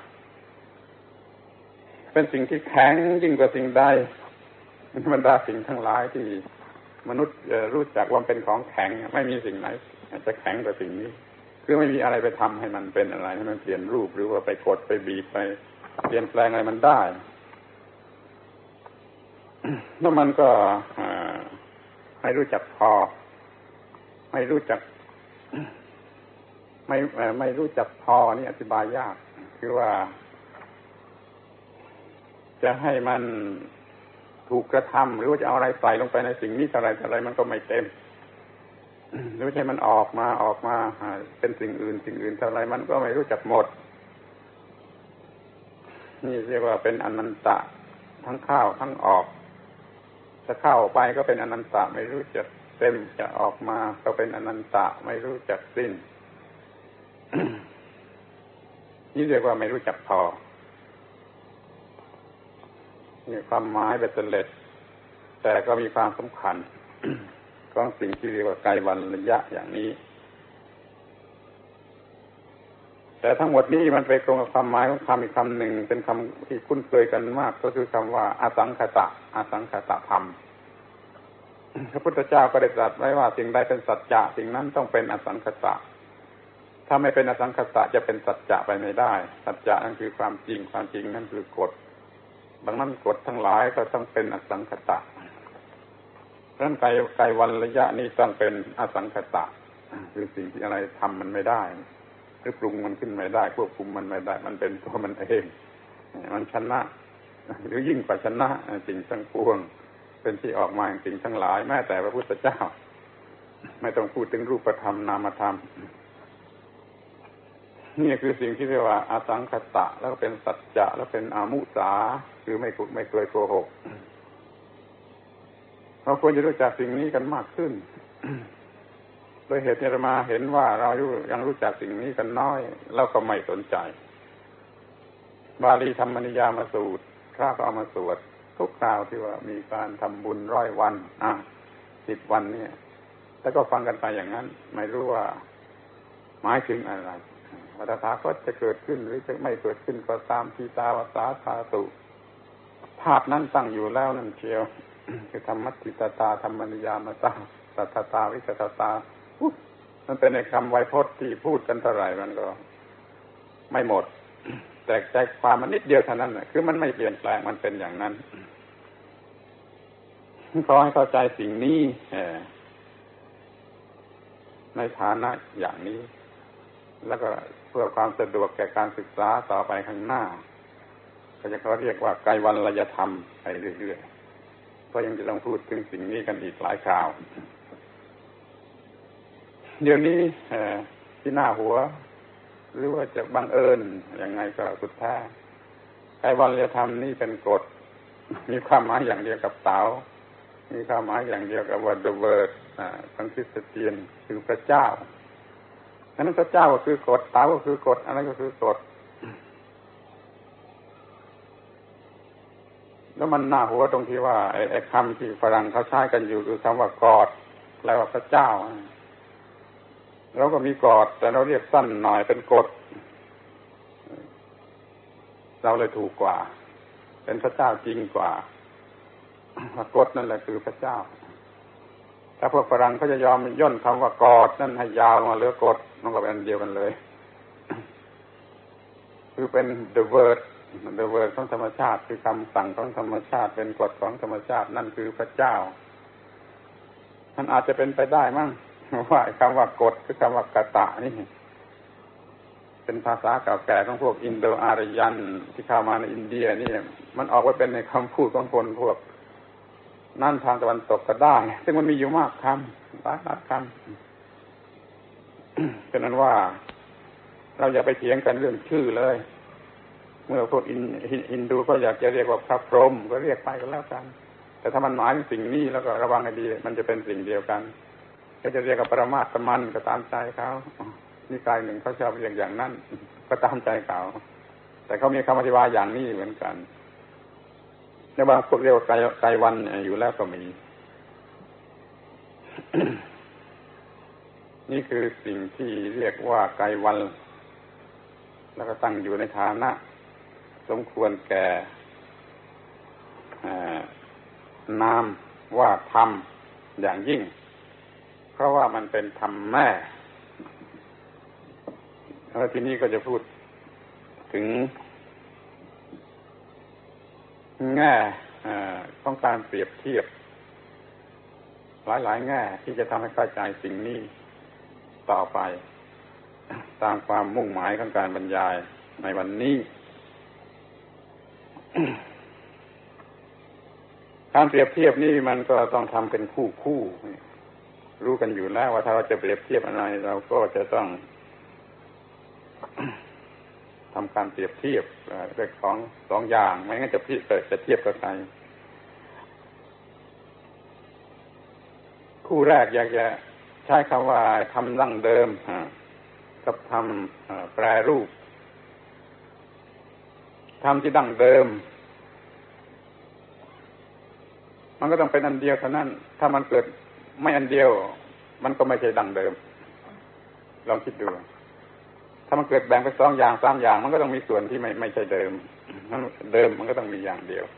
เป็นสิ่งที่แข็งยิ่งกว่าสิ่งใดบรรดาสิ่งทั้งหลายที่มนุษย์รู้จักว่าเป็นของแข็งไม่มีสิ่งไหนจะแข็งกว่าสิ่งนี้คือไม่มีอะไรไปทำให้มันเป็นอะไรให้มันเปลี่ยนรูปหรือว่าไปกดไปบีบไปเปลี่ยนแปลงอะไรมันได้แล้วมันก็ไม่รู้จักพอไม่รู้จักไม่ไม่รู้จักพอนี่อธิบายยากคือว่าจะให้มันถูกกระทำหรือว่าจะเอาอะไรใส่ลงไปในสิ่งนี้อะไรอะไรมันก็ไม่เต็มหรือไม่ใช่มันออกมาออกมาเป็นสิ่งอื่นสิ่งอื่นเท่าไรมันก็ไม่รู้จักหมดนี่เรียกว่าเป็นอนันตะทั้งเข้าทั้งออกจะเข้าไปก็เป็นอนันตะไม่รู้จักเต็มจะออกมาก็เป็นอนันตะไม่รู้จักสิ้น นี่เรียกว่าไม่รู้จักพอนี่ความหมายเบ็ดเสร็จแต่ก็มีความสำคัญ ของสิ่งที่เรียกว่าไกลวรรยะอย่างนี้แต่ทั้งหมดนี้มันไปตรงกับความหมายของคำอีกคำหนึ่งเป็นคำที่คุ้นเคยกันมากก็คือคำว่าอสังขตะอสังขตธรรมพระพุทธเจ้าก็ได้ตรัสไว้ว่าสิ่งใดเป็นสัจจะสิ่งนั้นต้องเป็นอสังขตะถ้าไม่เป็นอสังขตะจะเป็นสัจจะไปไม่ได้สัจจะนั่นคือความจริงความจริงนั่นคือกฎดังนั้นกฎทั้งหลายก็ต้องเป็นอสังขตะเพราะฉะนั้นไกลไกลวรรยะนี้ต้องเป็นอสังขตะคือสิ่งที่อะไรทำมันไม่ได้หรือปรุงมันขึ้นไม่ได้ควบคุมมันไม่ได้มันเป็นตัวมันเองมันชนะหรือยิ่งกว่าชนะสิ่งทั้งปวงเป็นที่ออกมาอย่างสิ่งทั้งหลายแม้แต่พระพุทธเจ้าไม่ต้องพูดถึงรูปธรรมนามธรรมนี่คือสิ่งที่เรียกว่าอสังขตะแล้วก็เป็นสัจจะแล้วเป็นอามุสาคือไม่ไม่เคยโกหกเราควรจะรู้จักสิ่งนี้กันมากขึ้น โดยเหตุที่เรามาเห็นว่าเรายังรู้จักสิ่งนี้กันน้อยเราก็ไม่สนใจบาลีธรรมนิยามสูตรพระก็เอามาสวดทุกคราวที่ว่ามีการทำบุญร้อยวันอ่ะสิบวันเนี่ยแล้วก็ฟังกันไปอย่างนั้นไม่รู้ว่าหมายถึงอะไรวัฏฏะก็จะเกิดขึ้นหรือจะไม่เกิดขึ้นก็ตามทีตาวสาธาตุภาพนั้นตั้งอยู่แล้วนั่นเชียวคือธรรมัตติตตาธรรมนิยามตาสัทธตาวิสัทธตามันเป็นในคำไวยพจน์ที่พูดกันเท่าไหร่มันก็ไม่หมดแต่ใจความมันนิดเดียวเท่านั้นน่ะคือมันไม่เปลี่ยนแปลงมันเป็นอย่างนั้นขอให้เข้าใจสิ่งนี้ในฐานะอย่างนี้แล้วก็เพื่อความสะดวกแก่การศึกษาต่อไปข้างหน้าก็จะเขาเรียกว่าไกลวรรยธรรมไปเรื่อยๆเพราะยังจะต้องพูดถึงสิ่งนี้กันอีกหลายคราวเดี๋ยวนี้ที่หน้าหัวหรือว่าจะบังเอิญยังไงก็สุดแท้ไกลวรรยธรรมนี่เป็นกฎมีความหมายอย่างเดียวกับเต๋ามีความหมายอย่างเดียวกับว่า the word ทางคริสเตียนคือพระเจ้าฉะนั้นพระเจ้าก็คือกฎเต๋าก็คือกฎอะไรก็คือกฎแล้วมันน่าหัวตรงที่ว่าไอ้ไอ้คำที่ฝรั่งเขาใช้กันอยู่คือคำว่ากอดแปลว่าพระเจ้าเราก็มีกอดแต่เราเรียกสั้นหน่อยเป็นกฎเราเลยถูกกว่าเป็นพระเจ้าจริงกว่ากฎนั่นแหละคือพระเจ้าถ้าพวกฝรั่งเขาจะยอมย่นคำว่ากอดนั่นให้ยาวมาเหลือกฎมันก็เป็นอันเดียวกันเลยคือเป็น the word the word ของธรรมชาติคือคำสั่งของธรรมชาติเป็นกฎของธรรมชาตินั่นคือพระเจ้ามันอาจจะเป็นไปได้มั้งว่าคำว่ากฎคือคำว่ากตะนี่เป็นภาษาเก่าแก่ของพวกอินโดอารยันที่เข้ามาในอินเดียนี่มันออกมาเป็นในคำพูดของคนพวกนั่นทางตะวันตกก็ได้ซึ่งมันมีอยู่มากคำหลายหลายคำฉะนั้นว่าเราอย่าไปเถียงกันเรื่องชื่อเลยเมื่อพวกอินดูก็อยากจะเรียกว่าพระพรหมก็เรียกไปก็แล้วกันแต่ถ้ามันหมายถึงสิ่งนี้แล้วก็ระวังให้ดีมันจะเป็นสิ่งเดียวกันก็จะเรียกกับปรมาตมันก็ตามใจเขานิกายหนึ่งเขาชอบเรียกอย่างนั้นก็ตามใจเขาแต่เขามีคำอธิบายอย่างนี้เหมือนกันในบางพวกเรียกว่าไกลไกลวันอยู่แล้วก็มี นี่คือสิ่งที่เรียกว่าไกลวันแล้วก็ตั้งอยู่ในฐานะสมควรแก่นามว่าธรรมอย่างยิ่งเพราะว่ามันเป็นธรรมแม่แล้วทีนี้ก็จะพูดถึงแง่ของการเปรียบเทียบหลายๆแง่ที่จะทำให้เข้าใจสิ่งนี้ต่อไปตามความมุ่งหมายของการบรรยายในวันนี้การเปรียบเทียบนี่มันก็ต้องทำเป็นคู่คู่รู้กันอยู่แล้วว่าถ้าเราจะเปรียบเทียบอะไรเราก็จะต้องทำการเปรียบเทียบเรื่องของสองอย่างไม่งั้นจะพิเศษจะเทียบกับใครคู่แรกอยากจะใช้คำว่าทำดั้งเดิมกับทำแปรรูปทำที่ดั้งเดิมมันก็ต้องเป็นอันเดียวเท่านั้นถ้ามันเกิดไม่อันเดียวมันก็ไม่ใช่ดั้งเดิมลองคิดดูถ้ามันเกิดแบ่งเป็นสองอย่างสามอย่างมันก็ต้องมีส่วนที่ไม่ไม่ใช่เดิมเดิมมันก็ต้องมีอย่างเดียว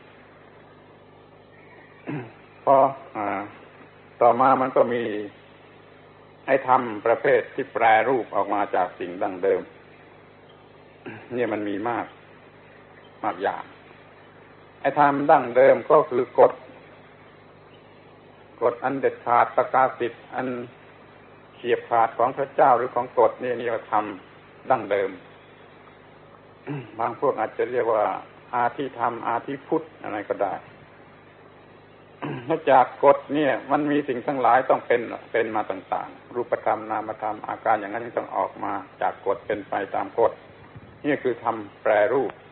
พออ่าต่อมามันก็มีไอ้ธรรมประเภทที่แปรรูปออกมาจากสิ่งดั้งเดิมเนี่ยมันมีมากมากอย่างไอ้ธรรมดั้งเดิมก็คือกฎกฎอันเด็ดขาดประกาศสิทธิ์อันเฉียบขาดของพระเจ้าหรือของกฎนี่นี่เราทำดั้งเดิมบางพวกอาจจะเรียกว่าอาธิธรรมอาธิพุทธอะไรก็ได้ถ้าจากกฎเนี่ยมันมีสิ่งทั้งหลายต้องเป็นเป็นมาต่างๆรูปธรรมนามธรรมอาการอย่างนั้นต้องออกมาจากกฎเป็นไปตามกฎนี่คือธรรมแปรรูป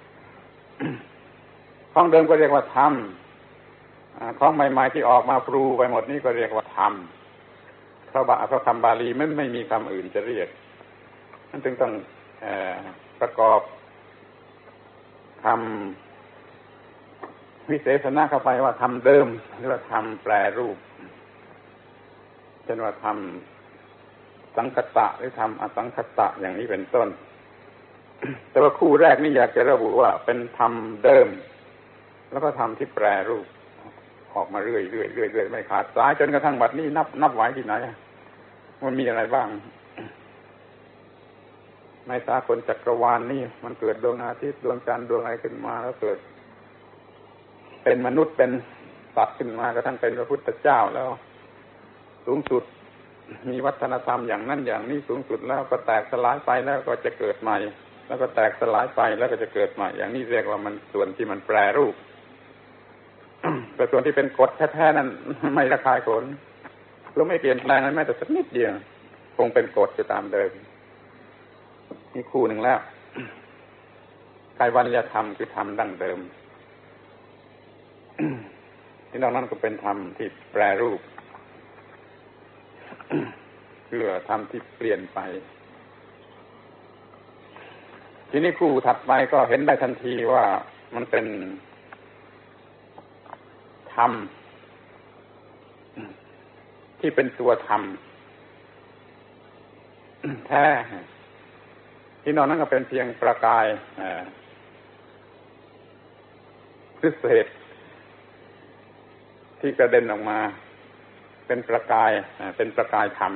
ของเดิมก็เรียกว่าธรรมของใหม่ๆที่ออกมาปรูไปหมดนี่ก็เรียกว่าธรรมเพราะเพราะคำบาลีมันไม่มีคำอื่นจะเรียกนั่นจึงต้องเอ่อประกอบคำวิเศษณะเข้าไปว่าธรรมเดิมหรือว่าธรรมแปรรูปเช่นว่าธรรมสังคตะหรือธรรมอสังคตะอย่างนี้เป็นต้นแต่ว่าคู่แรกนี่อยากจะระบุว่าเป็นธรรมเดิมแล้วก็ธรรมที่แปรรูปออกมาเรื่อยๆเรื่อยๆไม่ขาดสายจนกระทั่งบัดนี้นับนับไหวที่ไหนมันมีอะไรบ้างในสากลจักรวาลนี่มันเกิดดวงอาทิตย์ดวงจันทร์ดวงอะไรขึ้นมาแล้วเกิดเป็นมนุษย์เป็นสัตว์ขึ้นมากระทั่งเป็นพระพุทธเจ้าแล้วสูงสุดมีวัฒนธรรมอย่างนั้นอย่างนี้สูงสุดแล้วก็แตกสลายไปแล้วก็จะเกิดใหม่แล้วก็แตกสลายไปแล้วก็จะเกิดใหม่อย่างนี้เรียกว่ามันส่วนที่มันแปรรูปแต่ส่วนที่เป็นกฎแท้ๆนั้นไม่ระคายผลเราไม่เปลี่ยนแปลงแม้แต่สักนิดเดียวคงเป็นกฎอยู่ตามเดิมนี่คู่หนึ่งแล้วกายวัญญธรรมคือธรรมดั้งเดิมที่นอกนั้นก็เป็นธรรมที่แปรรูปเพื่อธรรมที่เปลี่ยนไปทีนี้คู่ถัดไปก็เห็นได้ทันทีว่ามันเป็นธรรมที่เป็นตัวธรรมแท้ที่นอกนั้นก็เป็นเพียงประกายพิเศษที่กระเด็นออกมาเป็นประกายเป็นประกายธรรม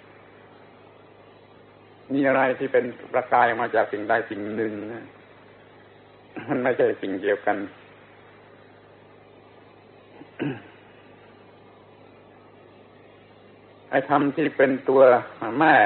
มีอะไรที่เป็นประกายออกมาจากสิ่งใดสิ่งหนึ่งมันไม่ใช่สิ่งเดียวกันไอ้ธรรมที่เป็นตัวแม่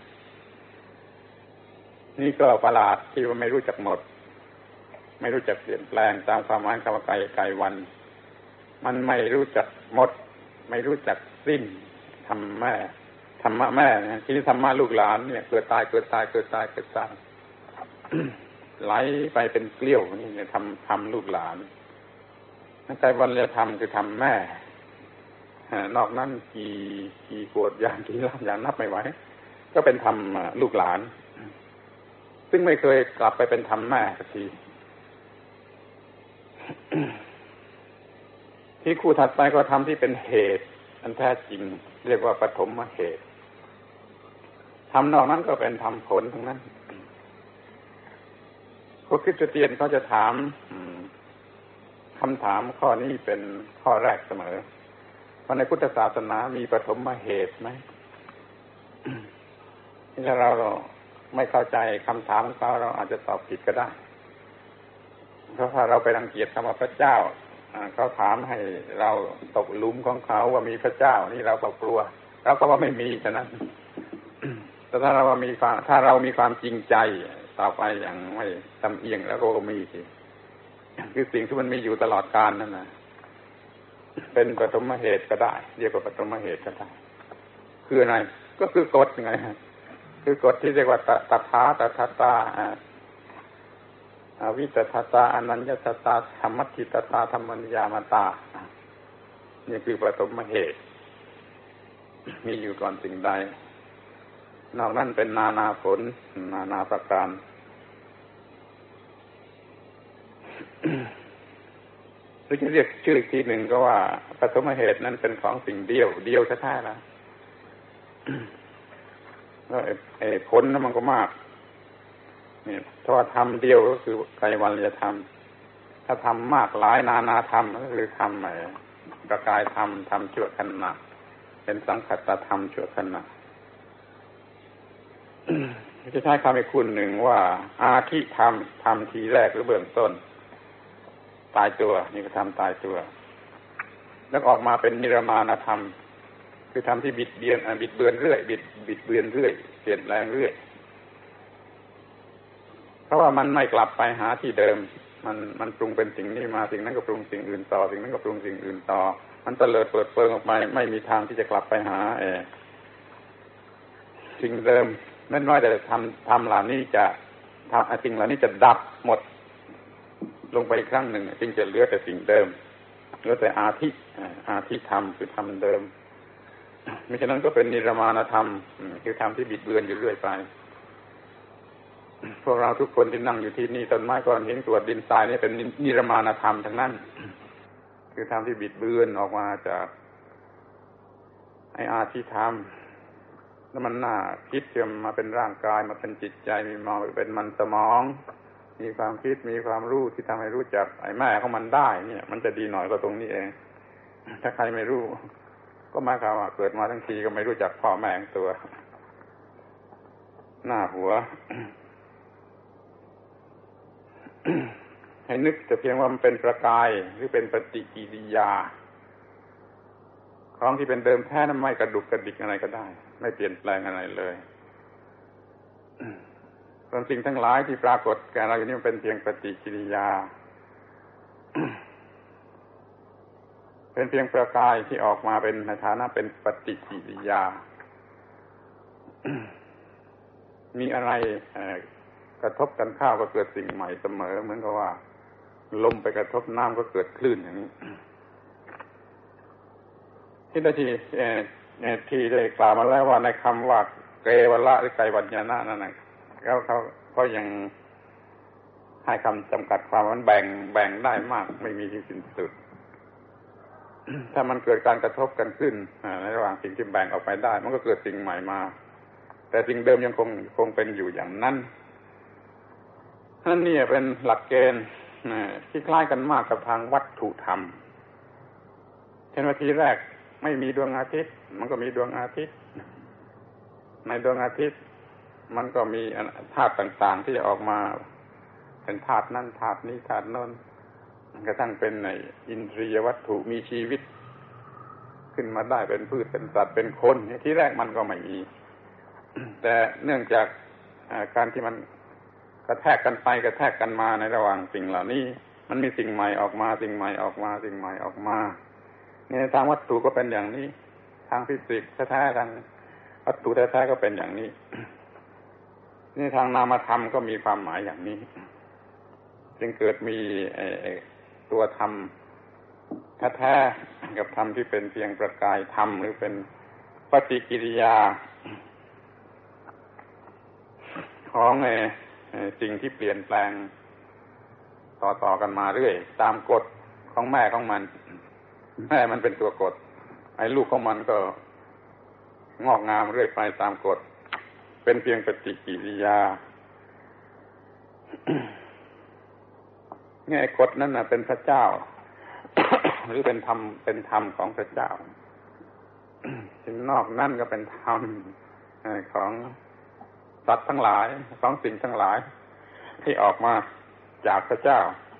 นี่ก็ประหลาดที่ว่าไม่รู้จักหมดไม่รู้จักเปลี่ยนแปลงตามความหมายคำว่าไกลไกลวันมันไม่รู้จักหมดไม่รู้จักสิ้นธรรมแม่ธรรมะแม่นะที่ธรรมะลูกหลานเนี่ยเกิดตายเกิดตายเกิดตายเกิดตาย ไหลไปเป็นเกลี้ยวนี่เนี่ยทำทำลูกหลานนั่นใจวันเรียธรรมคือทำแม่นอกนั้นกี่กี่โกรธอย่างกี่ล้านอย่างนับไม่ไหวก็เป็นทำลูกหลานซึ่งไม่เคยกลับไปเป็นทำแม่สักที ที่คู่ถัดไปก็ทำที่เป็นเหตุอันแท้จริงเรียกว่าปฐมเหตุทำนอกนั้นก็เป็นทำผลทั้งนั้นพวกคริสเตียนเขาจะถามคำถามข้อนี้เป็นข้อแรกเสมอว่าในพุทธศาสนามีปฐมเหตุไหมถ้าเราไม่เข้าใจคำถามของเขาเราอาจจะตอบผิดก็ได้เพราะถ้าเราไปรังเกียจคำว่าพระเจ้าเขาถามให้เราตกหลุมของเขาว่ามีพระเจ้านี่เราก็กลัวเราก็ว่าไม่มีฉะนั้นแต่ถ้าเรามีความถ้าเรามีความจริงใจต่อไปอย่างไม่ลำเอียงแล้วก็มีสิคือสิ่งที่มันมีอยู่ตลอดกาลนั่นนะเป็นปฐมเหตุก็ได้เรียกว่าปฐมเหตุก็ได้คืออะไรก็คือกฎไงคือกฎที่เรียกว่าตถาตถาตาอวิตตตาอนัญญตตาธรรมทิตตาธรรมนิยามตานี่คือปฐมเหตุมีอยู่ก่อนสิ่งใดนอกนั้นเป็นนานาผลนานาประการหรือจะเรียกชื่ออีกทีหนึ่งก็ว่าปฐมเหตุนั้นเป็นของสิ่งเดียวเดียวแท้ๆแล้วแล้วไอ้ผลนั้นมันก็มากนี่ถ้าว่าทำเดียวก็คือไกรวัลยธรรมถ้าทำมากหลายนานาธรรมก็คือทำไอ้ประกายธรรมทำชั่วขณะเป็นสังคตธรรมชั่วขณะจะใช้คำอีกคุณหนึ่งว่าอาทิธรรมทำทีแรกหรือเบื้องต้นตายตัวนี่ก็ทำตายตัวแล้วออกมาเป็นนิรมานธรรมคือทำที่บิดเบียนบิดเบือนเรื่อยบิดบิดเบือนเรื่อยเปลี่ยนแปลงเรื่อยเพราะว่ามันไม่กลับไปหาที่เดิมมันมันปรุงเป็นสิ่งนี้มาสิ่งนั้นก็ปรุงสิ่งอื่นต่อสิ่งนั้นก็ปรุงสิ่งอื่นต่อมันเตลิดเปิดเปิงออกไปไม่มีทางที่จะกลับไปหาเออสิ่งเดิมนั่นน้อยแต่ทำทำเหล่านี้จะทำสิ่งเหล่านี้จะดับหมดลงไปอีกครั้งหนึ่งจึงจะเหลือแต่สิ่งเดิมเหลือแต่อาทิอาทิธรรมคือธรรมเดิมมิฉะนั้นก็เป็นนิรมานธรรมคือธรรมที่บิดเบือนอยู่เรื่อยไปพวกเราทุกคนที่นั่งอยู่ที่นี่ต้นไม้ก้อนหินกรวดดินทรายนี่เป็นนิรมานธรรมทั้งนั้นคือธรรมที่บิดเบือนออกมาจากไอ้อาทิธรรมแล้วมันน่าคิดเชื่อมมาเป็นร่างกายมาเป็นจิตใจมีมาเป็นมันสมองมีความคิดมีความรู้ที่ทำให้รู้จักไอ้แม่ของมันได้เนี่ยมันจะดีหน่อยก็ตรงนี้เองถ้าใครไม่รู้ก็หมายความว่าเกิดมาทั้งทีก็ไม่รู้จักพ่อแม่ของตัวหน้าหัว ให้นึกแต่เพียงว่ามันเป็นประกายหรือเป็นปฏิกิริยาของที่เป็นเดิมแท้นั้นไม่กระดุกกระดิกอะไรก็ได้ไม่เปลี่ยนแปลงอะไรเลยส่วนสิ่งทั้งหลายที่ปรากฏแก่เราอยู่นี่มันเป็นเพียงปฏิกิริยา เป็นเพียงประกายที่ออกมาเป็นในฐานะเป็นปฏิกิริยา มีอะไรกระทบกันข้าวก็เกิดสิ่งใหม่เสมอเหมือนกับว่าลมไปกระทบน้ำก็เกิดคลื่นอย่างนี้ ที่ได้ที่ที่ได้กล่าวมาแล้วว่าในคำว่าเกวละหรือไกวัญญนะนั่นนะเขาเขาเขายังให้คำจำกัดความมันแบ่งแบ่งได้มากไม่มีที่สิ้นสุด ถ้ามันเกิดการกระทบกันขึ้นในระหว่างสิ่งที่แบ่งออกไปได้มันก็เกิดสิ่งใหม่มาแต่สิ่งเดิมยังคงคงเป็นอยู่อย่างนั้นนั่นนี่เป็นหลักเกณฑ์ที่คล้ายกันมากกับทางวัตถุธรรมเช่นว่าทีแรกไม่มีดวงอาทิตย์มันก็มีดวงอาทิตย์ในดวงอาทิตย์มันก็มีธาตุต่างๆที่จะออกมาเป็นธาตุนั้นธาตุนี้ธาตุโน้นกระทั่งเป็นในอินทรียวัตถุมีชีวิตขึ้นมาได้เป็นพืชเป็นสัตว์เป็นคนที่แรกมันก็ไม่มีแต่เนื่องจากการที่มันกระแทกกันไปกระแทกกันมาในระหว่างสิ่งเหล่านี้มันมีสิ่งใหม่ออกมาสิ่งใหม่ออกมาสิ่งใหม่ออกมาในทางวัตถุก็เป็นอย่างนี้ทางฟิสิกส์แท้ๆทางวัตถุแท้ๆก็เป็นอย่างนี้นี่ทางนามธรรมก็มีความหมายอย่างนี้จึงเกิดมีตัวธรรมแท้ๆกับธรรมที่เป็นเพียงประกายธรรมหรือเป็นปฏิกิริยาของสิ่งที่เปลี่ยนแปลงต่อๆกันมาเรื่อยตามกฎของแม่ของมันแม่มันเป็นตัวกฎไอ้ลูกของมันก็งอกงามเรื่อยไปตามกฎเป็นเพียงปฏิกิริยา เนี่ยกฎนั้นน่ะเป็นพระเจ้า หรือเป็นธรรมเป็นธรรมของพระเจ้า สิ่งนอกนั่นก็เป็นธรรมของสัตว์ทั้งหลายของสิ่งทั้งหลายที่ออกมาจากพระเจ้า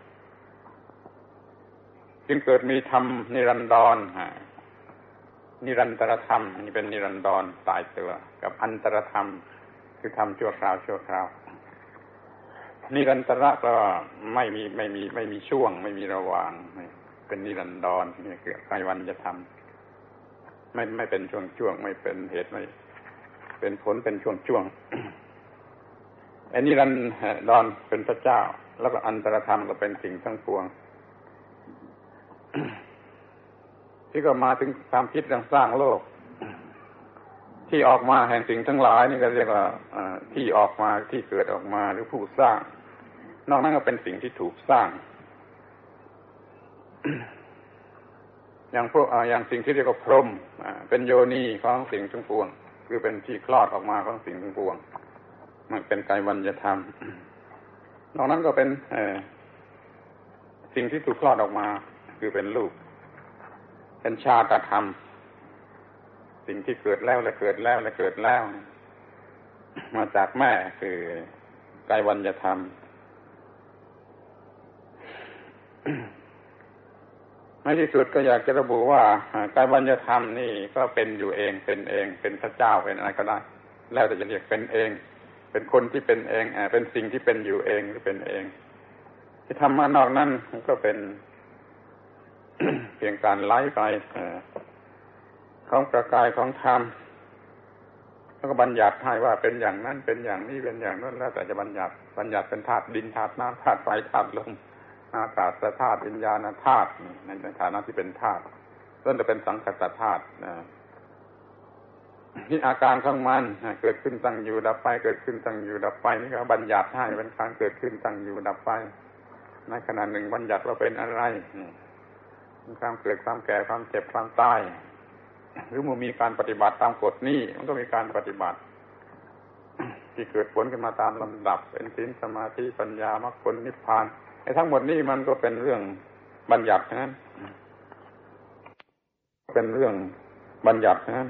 จึงเกิดมีธรรมนิรันดรนิรันตรธรรมนี่เป็นนิรันดรตายตัวกับอันตรธรรมคือธรรมชั่วคราวชั่วคราวนิรันตระก็ไม่มีไม่มีไม่มีช่วงไม่มีระหว่างเป็นนิรันดรนี่คือไกวันจะทำไม่ไม่เป็นช่วงๆไม่เป็นเหตุไม่เป็นผลเป็นช่วงๆอันนี้นิรันดรเป็นพระเจ้าแล้วก็อันตรธรรมก็เป็นสิ่งทั้งปวงที่ก็มาถึงความคิดเรื่องสร้างโลกที่ออกมาแห่งสิ่งทั้งหลายนี่ก็เรียกว่าที่ออกมาที่เกิดออกมาหรือผู้สร้างนอกนั้นก็เป็นสิ่งที่ถูกสร้างอย่างพวกอย่างสิ่งที่เรียกว่าพรหมเป็นโยนีของสิ่งทั้งปวงคือเป็นที่คลอดออกมาของสิ่งทั้งปวงมันเป็นไกวัญญธรรมนอกนั้นก็เป็นสิ่งที่ถูกคลอดออกมาคือเป็นลูกเป็นชาตธรรมสิ่งที่เกิดแล้วและเกิดแล้วและเกิดแล้วมาจากแม่คือไกวัญญธรรมในที่สุดก็อยากจะระบุว่าไกวัญญธรรมนี่ก็เป็นอยู่เองเป็นเองเป็นพระเจ้าเป็นอะไรก็ได้แล้วแต่จะเรียกเป็นเองเป็นคนที่เป็นเองเป็นสิ่งที่เป็นอยู่เองหรือเป็นเองที่ทำมานอกนั้นก็เป็น เพียงการไล่ไปของประกายของธรรมแล้วก็บัญญัติให้ว่าเป็นอย่างนั้นเป็นอย่างนี้เป็นอย่างนั้นแล้วแต่จะบัญญัติบัญญัติเป็นธาตุดินธาตุน้ำธาตุไฟธาตุลมอากาศธาตุวิญญาณธาตุในฐานะที่เป็นธาตุต้นจะเป็นสังขตธาตุนี่อาการของมันเกิดขึ้นตั้งอยู่ดับไปเกิดขึ้นตั้งอยู่ดับไปนี่ก็บัญญัติให้เป็นการเกิดขึ้นตั้งอยู่ดับไปในขณะหนึ่งบัญญัติว่าเป็นอะไรความเกิดความแก่ความเจ็บความตายหรือมันมีการปฏิบัติตามกฎนี้มันก็มีการปฏิบัติที่เกิดผลขึ้นมาตามลำดับเป็นศีลสมาธิปัญญามรรคผลนิพพานไอ้ทั้งหมดนี้มันก็เป็นเรื่องบัญญัตินั้นเป็นเรื่องบัญญัตินั้น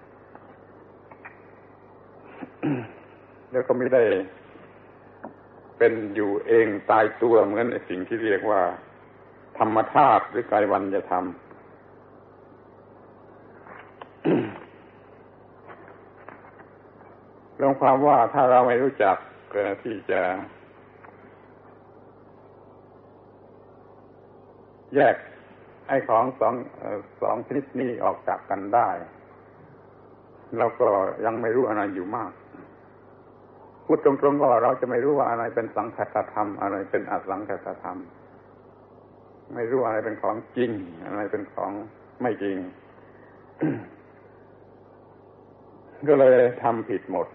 แล้วก็ไม่ได้เป็นอยู่เองตายตัวเหมือนไอ้สิ่งที่เรียกว่าธรรมธาตุหรือไกวัญญธรรมรวมความว่าถ้าเราไม่รู้จักที่จะแยกไอ้ของสองสองชนิดนี้ออกจากกันได้เราก็ยังไม่รู้อะไรอยู่มากพูดตรงๆว่าเราจะไม่รู้ว่าอะไรเป็นสังคตธรรมอะไรเป็นอสังคตธรรมไม่รู้อะไรเป็นของจริงอะไรเป็นของไม่จริง ก็เลยทำผิดหมด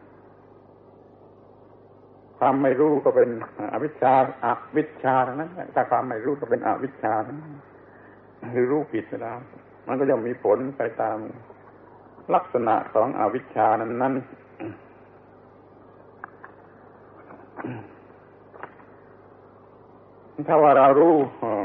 ความไม่รู้ก็เป็นอวิชชาอวิชชาทั้งนั้นถ้าความไม่รู้ก็เป็นอวิชชาคือรู้ผิดแล้วมันก็จะมีผลไปตามลักษณะของอวิชชานั้นๆถ้าว่าเรารู้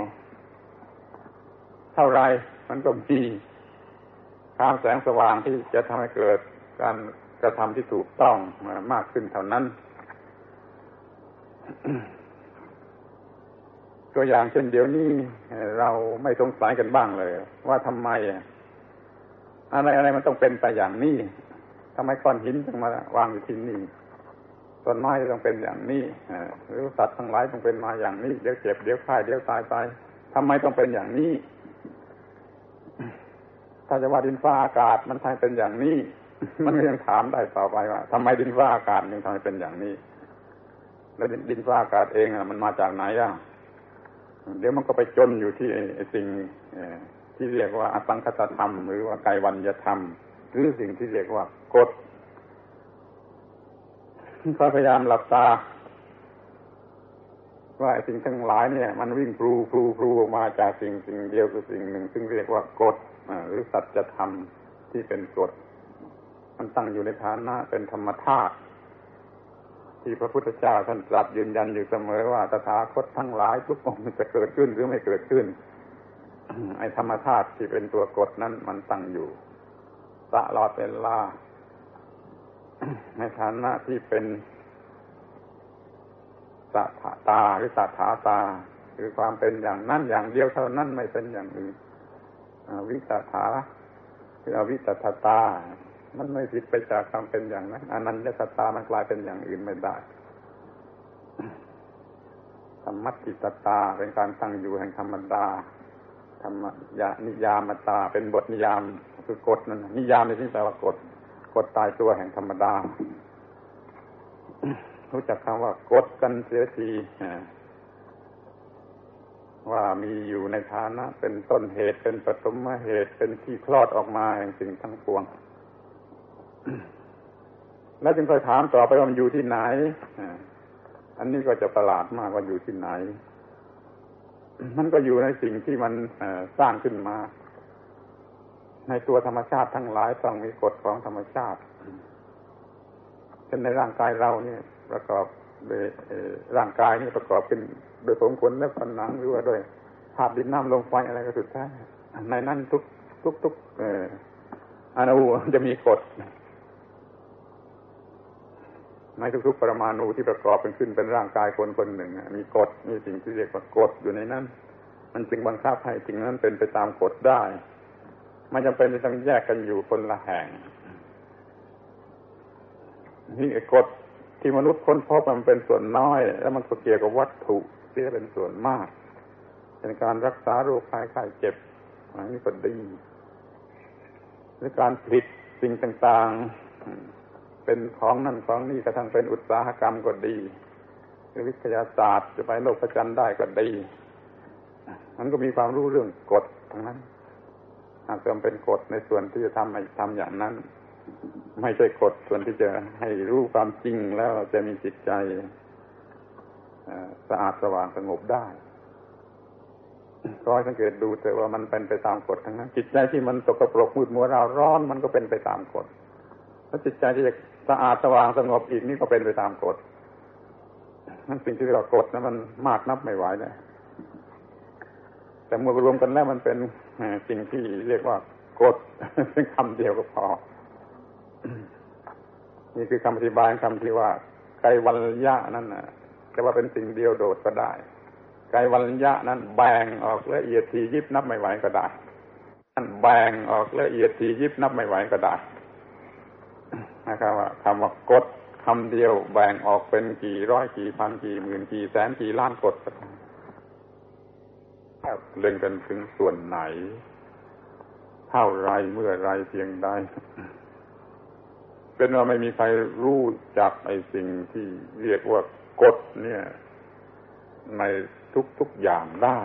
เท่าไรมันก็มีความแสงสว่างที่จะทำให้เกิดการกระทำที่ถูกต้องมากขึ้นเท่านั้นตัวอย่างเช่นเดี๋ยวนี้เราไม่สงสัยกันบ้างเลยว่าทำไมอะไรอะไรมันต้องเป็นไปอย่างนี้ทำไมก้อนหินต้องมาวางอยู่ที่นี่ต้นไม้ต้องเป็นอย่างนี้หรือสัตว์ทั้งหลายต้องเป็นมาอย่างนี้เดี๋ยวเจ็บเดี๋ยวไข้เดี๋ยวตายไปทำไมต้องเป็นอย่างนี้ถ้าจะว่าดินฟ้าอากาศมันทำเป็นอย่างนี้มันก็ยังถามได้ต่อไปว่าทำไมดินฟ้าอากาศยังทำให้เป็นอย่างนี้แล้วดินฟ้าอากาศเองมันมาจากไหนอ่ะเดี๋ยวมันก็ไปจมอยู่ที่สิ่งที่เรียกว่าอสังคตธรรมหรือว่าไกวัญญธรรมหรือสิ่งที่เรียกว่ากฎก็พยายามหลับตาว่าสิ่งทั้งหลายเนี่ยมันวิ่งพลูพลูพลูออกมาจากสิ่งสิ่งเดียวคือสิ่งหนึ่งซึ่งเรียกว่ากฎหรือสัจธรรมที่เป็นกฎมันตั้งอยู่ในฐานะเป็นธรรมธาตุที่พระพุทธเจ้าท่านตรัสยืนยันอยู่เสมอว่าตถาคตทั้งหลายทุกองค์จะเกิดขึ้นหรือไม่เกิดขึ้นไอ้ธรรมธาตุที่เป็นตัวกฎนั้นมันตั้งอยู่ตลอดเวลาในฐานะที่เป็นสัทธาตาหรือสัทธาตาคือความเป็นอย่างนั้นอย่างเดียวเท่านั้นไม่เป็นอย่างอื่นวิสัทธาคืออวิสัทธตามันไม่ผิดไปจากความเป็นอย่างนั้นอนันตสัตตามันกลายเป็นอย่างอื่นไม่ได้ธรรมัตติตตาเป็นการตั้งอยู่แห่งธรรมดาธรรมยานิยามตาเป็นบทนิยามคือกฎนั่นนิยามในที่แปลว่ากฎกฎตายตัวแห่งธรรมดารู้จักคำว่ากฎกันเสียทีว่ามีอยู่ในฐานะเป็นต้นเหตุเป็นปฐมเหตุเป็นที่คลอดออกมาแห่งสิ่งทั้งปวงแล้วจึงค่อยถามต่อไปว่ามันอยู่ที่ไหนอันนี้ก็จะประหลาดมากว่าอยู่ที่ไหนมันก็อยู่ในสิ่งที่มันสร้างขึ้นมาในตัวธรรมชาติทั้งหลายต้องมีกฎของธรรมชาติเช่นในร่างกายเราเนี่ยประกอบโดยร่างกายนี่ประกอบขึ้นโดยผมขนและฟันหนังหรือว่าโดยธาตุดินน้ำลมไฟอะไรก็สุดแท้ในนั้นทุกทุกทุกเอ่ออนุจะมีกฎในทุกๆปรมาณูที่ประกอบเป็นขึ้นเป็นร่างกายคนคนหนึ่งมีกฎมีสิ่งที่เรียกว่ากฎอยู่ในนั้นมันจึงบังคับให้สิ่งนั้นเป็นไปตามกฎได้ไม่จำเป็นจะต้องแยกกันอยู่คนละแห่งนี่กฎที่มนุษย์ค้นพบมันเป็นส่วนน้อยแล้วมันก็เกี่ยวกับวัตถุที่เป็นส่วนมากเป็นการรักษาโรคภัยไข้เจ็บอันนี้ก็ดีหรือการผลิตสิ่งต่างๆเป็นของนั่นของนี่กระทั่งเป็นอุตสาหกรรมก็ดีหรือวิทยาศาสตร์จะไปโลกประจันได้ก็ดีมันก็มีความรู้เรื่องกฎทั้งนั้นหากจำเป็นกฎในส่วนที่จะทำให้ทำอย่างนั้นไม่ใช่กฎส่วนที่จะให้รู้ความจริงแล้วจะมีจิตใจสะอาดสว่างสงบได้ก็ให้สังเกตดูแต่ว่ามันเป็นไปตามกฎทั้งนั้นจิตใจที่มันสกปรกมืดมัวราวร้อนมันก็เป็นไปตามกฎแล้วจิตใจที่จะสะอาดสว่างสงบอีกนี่ก็เป็นไปตามกฎนั่นสิ่งที่เรากฎนั้นมันมากนับไม่ไหวเลยแต่เมื่อรวมกันแล้วมันเป็นสิ่งที่เรียกว่ากฎเป็นคำเดียวก็พอนี่คือคำอธิบายคำที่ว่าไกวัลยะนั่นน่ะจะว่าเป็นสิ่งเดียวโดดก็ได้ไกวัลยะนั้นแบ่งออกละเอียดถี่ยิบนับไม่ไหวก็ได้นั่นแบ่งออกละเอียดถี่ยิบนับไม่ไหวก็ได้นะครับว่าคำว่ากฎคำเดียวแบ่งออกเป็นกี่ร้อยกี่พันกี่หมื่นกี่แสนกี่ล้านกฎเล่นกันถึงส่วนไหนเท่าไรเมื่อไรเพียงใดเป็นว่าไม่มีใครรู้จักไอ้สิ่งที่เรียกว่ากฎเนี่ยในทุกๆอย่างได้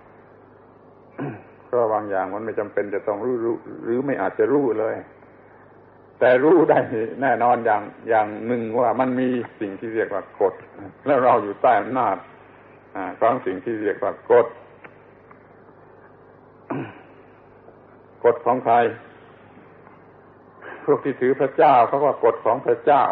เพราะบางอย่างมันไม่จำเป็นจะต้องรู้รู้หรือไม่อาจจะรู้เลยแต่รู้ได้แน่นอนอย่างอย่างหนึ่งว่ามันมีสิ่งที่เรียกว่ากฎแล้วเราอยู่ใต้อำนาจของสิ่งที่เรียกว่ากฎกฎของใครพวกที่ถือพระเจ้าเขาก็กฎของพระเจ้า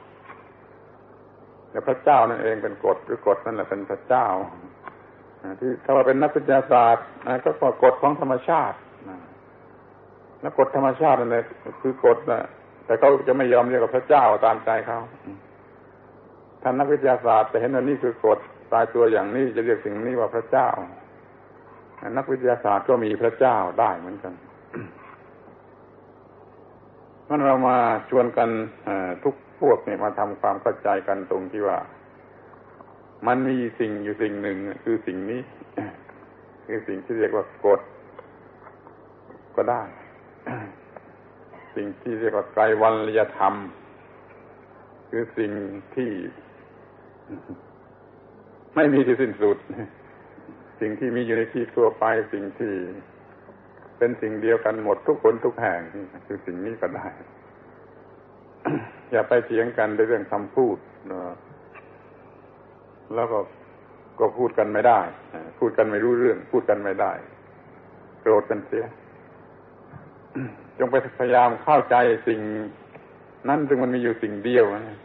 แต่พระเจ้านั่นเองเป็นกฎหรือกฎนั่นแหละเป็นพระเจ้าที่ถ้าว่าเป็นนักวิทยาศาสตร์ก็ว่ากฎของธรรมชาติแล้วกฎธรรมชาตินั่นแหละคือกฎนะแต่เขาจะไม่ยอมเรียกว่าพระเจ้าตามใจเขาท่านนักวิทยาศาสตร์แต่เห็นว่านี่คือกฎตายตัวอย่างนี้จะเรียกสิ่งนี้ว่าพระเจ้านักวิทยาศาสตร์ก็มีพระเจ้าได้เหมือนกันงั้นเรามาชวนกันทุกพวกเนี่ยมาทำความเข้าใจกันตรงที่ว่ามันมีสิ่งอยู่สิ่งหนึ่งคือสิ่งนี้คือสิ่งที่เรียกว่ากฎก็ได้สิ่งที่เรียกว่าไกรวัลยธรรมคือสิ่งที่ไม่มีที่สิ้นสุดสิ่งที่มีอยู่ในที่ทั่วไปสิ่งที่เป็นสิ่งเดียวกันหมดทุกคนทุกแห่งคือสิ่งนี้ก็ได้ อย่าไปเถียงกันในเรื่องคำพูดแล้วก็ก็พูดกันไม่ได้พูดกันไม่รู้เรื่องพูดกันไม่ได้โกรธกันเสีย จงไปพยายามเข้าใจสิ่งนั้นซึ่งมันมีอยู่สิ่งเดียวนะ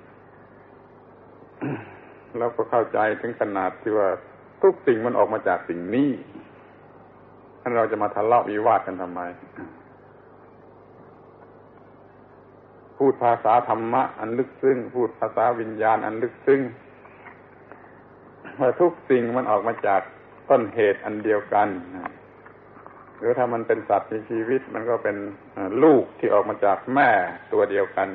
แล้วก็เข้าใจถึงขนาดที่ว่าทุกสิ่งมันออกมาจากสิ่งนี้ท่านเราจะมาทะเลาะวิวาทกันทำไมพูดภาษาธรรมะอันลึกซึ้งพูดภาษาวิญญาณอันลึกซึ้งว่าทุกสิ่งมันออกมาจากต้นเหตุอันเดียวกันหรือถ้ามันเป็นสัตว์มีชีวิตมันก็เป็นลูกที่ออกมาจากแม่ตัวเดียวกัน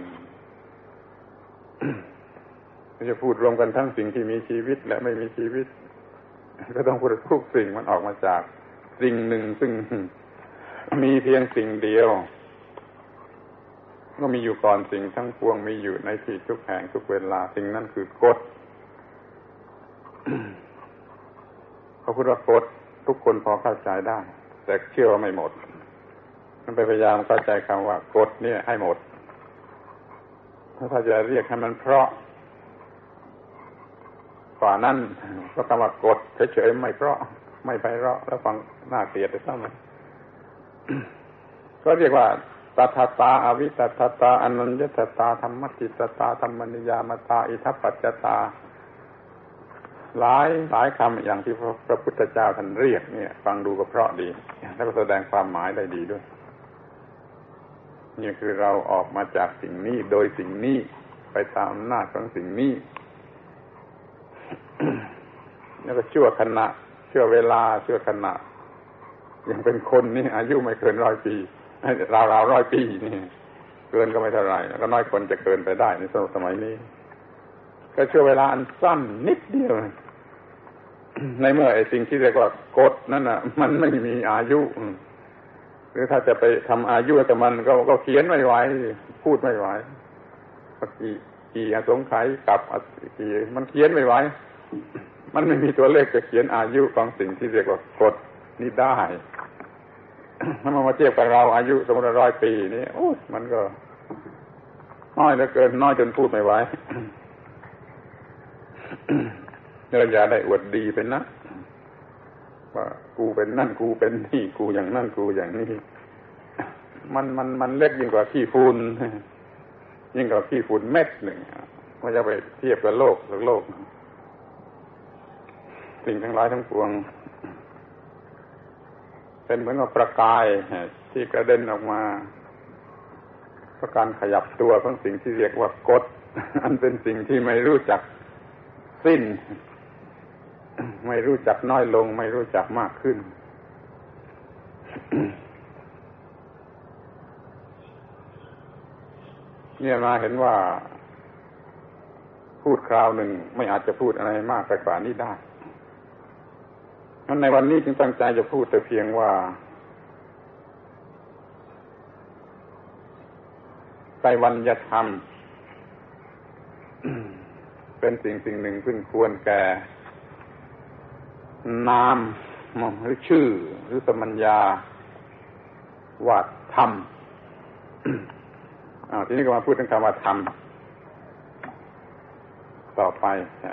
จะพูดรวมกันทั้งสิ่งที่มีชีวิตและไม่มีชีวิตก็ต้องพูดทุกสิ่งมันออกมาจากสิ่งหนึ่งซึ่งมีเพียงสิ่งเดียวก็มีอยู่ก่อนสิ่งทั้งปวงมีอยู่ในที่ทุกแห่งทุกเวลาสิ่งนั้นคือกฎ เขาพูดว่ากฎทุกคนพอเข้าใจได้แต่เชื่อว่าไม่หมดมันไปพยายามเข้าใจคำว่ากฎเนี่ยให้หมดถ้าจะเรียกให้มันเพราะกว่านั้นก็คำว่ากฎเฉยๆไม่เพราะไม่ไพเราะแล้วฟังน่าเกลียดไปซะมั้ย ก็เรียกว่าตัทตาอวิตัทตาอนัญญตตาธรรมติตตาธรรมนิยามตาอิทัปปัจจตาหลายหลายคำอย่างที่พระพุทธเจ้าท่านเรียกเนี่ยฟังดูก็เพราะดีแล้วก็แสดงความหมายได้ดีด้วยนี่คือเราออกมาจากสิ่งนี้โดยสิ่งนี้ไปตามอำนาจของสิ่งนี้ แล้วก็ชั่วขณะชั่วเวลาชั่วขณะอย่างเป็นคนนี่อายุไม่เกินร้อยปีราวๆร้อยปีนี่เกินก็ไม่เท่าไหร่แล้วก็น้อยคนจะเกินไปได้ในสมัยนี้ก็ชั่วเวลาอันสั้นนิดเดียวในเมื่อไอ้สิ่งที่เรียกว่ากฎนั่นน่ะมันไม่มีอายุหรือถ้าจะไปทำอายุกับมันก็ก็เขียนไม่ไหวพูดไม่ไหวกี่กี่อสงไขยกับกี่มันเขียนไม่ไหวมันไม่มีตัวเลขจะเขียนอายุของสิ่งที่เรียกว่ากฎนี้ได้ถ้ามามาเทียบกับเราอายุสมมติร้อยปีนี่โอ้มันก็น้อยเหลือเกินน้อยจนพูดไม่ไหวเราอย่าได้อวดดีเป็นนะว่ากูเป็นนั่นกูเป็นนี่กูอย่างนั่นกูอย่างนี้มันมันมันเล็กยิ่งกว่าขี้ฝุ่นยิ่งกว่าขี้ฝุ่นเม็ดหนึ่งไม่จะไปเทียบกับโลกกับโลกสิ่งทั้งหลายทั้งปวงเป็นเหมือนกับประกายที่กระเด็นออกมาเพราะการขยับตัวของสิ่งที่เรียกว่ากฎอันเป็นสิ่งที่ไม่รู้จักสิ้นไม่รู้จักน้อยลงไม่รู้จักมากขึ้น เนี่ยมาเห็นว่าพูดคราวหนึ่งไม่อาจจะพูดอะไรมากไปกว่านี้ได้งั้นในวันนี้จึงตั้งใจจะพูดแต่เพียงว่าไตรวรรยธรรมเป็นสิ่งสิ่งหนึ่งซึ่งควรแก่นามหรือชื่อหรือสมัญญาว่าธรรมอ้าวทีนี้ก็มาพูดถึงคำว่าธรรมต่อไป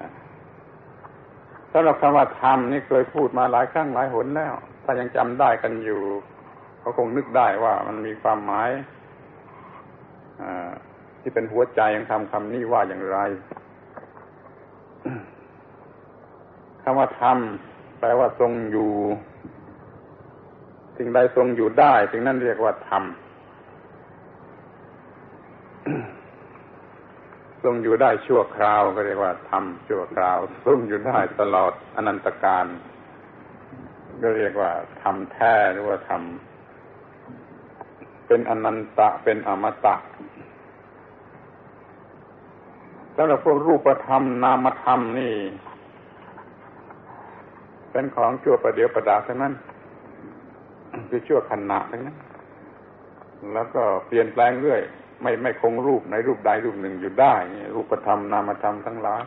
สำหรับคำว่าธรรมนี่เคยพูดมาหลายครั้งหลายหนแล้วถ้ายังจำได้กันอยู่เขาคงนึกได้ว่ามันมีความหมายที่เป็นหัวใจของคำคำนี้ว่าอย่างไรคำว่าธรรมแปลว่าทรงอยู่สิ่งใดทรงอยู่ได้สิ่งนั้นเรียกว่าธรรมทรงอยู่ได้ชั่วคราวก็เรียกว่าธรรมชั่วคราวทรงอยู่ได้ตลอดอนันตกาลก็เรียกว่าธรรมแท้หรือว่าธรรมเป็นอนันตะเป็นอมตะสำหรับพวกรูปธรรมนามธรรมนี่เป็นของชั่วประเดี๋ยวประดาทั้งนั้นคือชั่วขณะทั้งนั้นแล้วก็เปลี่ยนแปลงเรื่อยไม่ไม่คงรูปในรูปใดรูปหนึ่งอยู่ได้รูปธรรมนามธรรมทั้งหลาย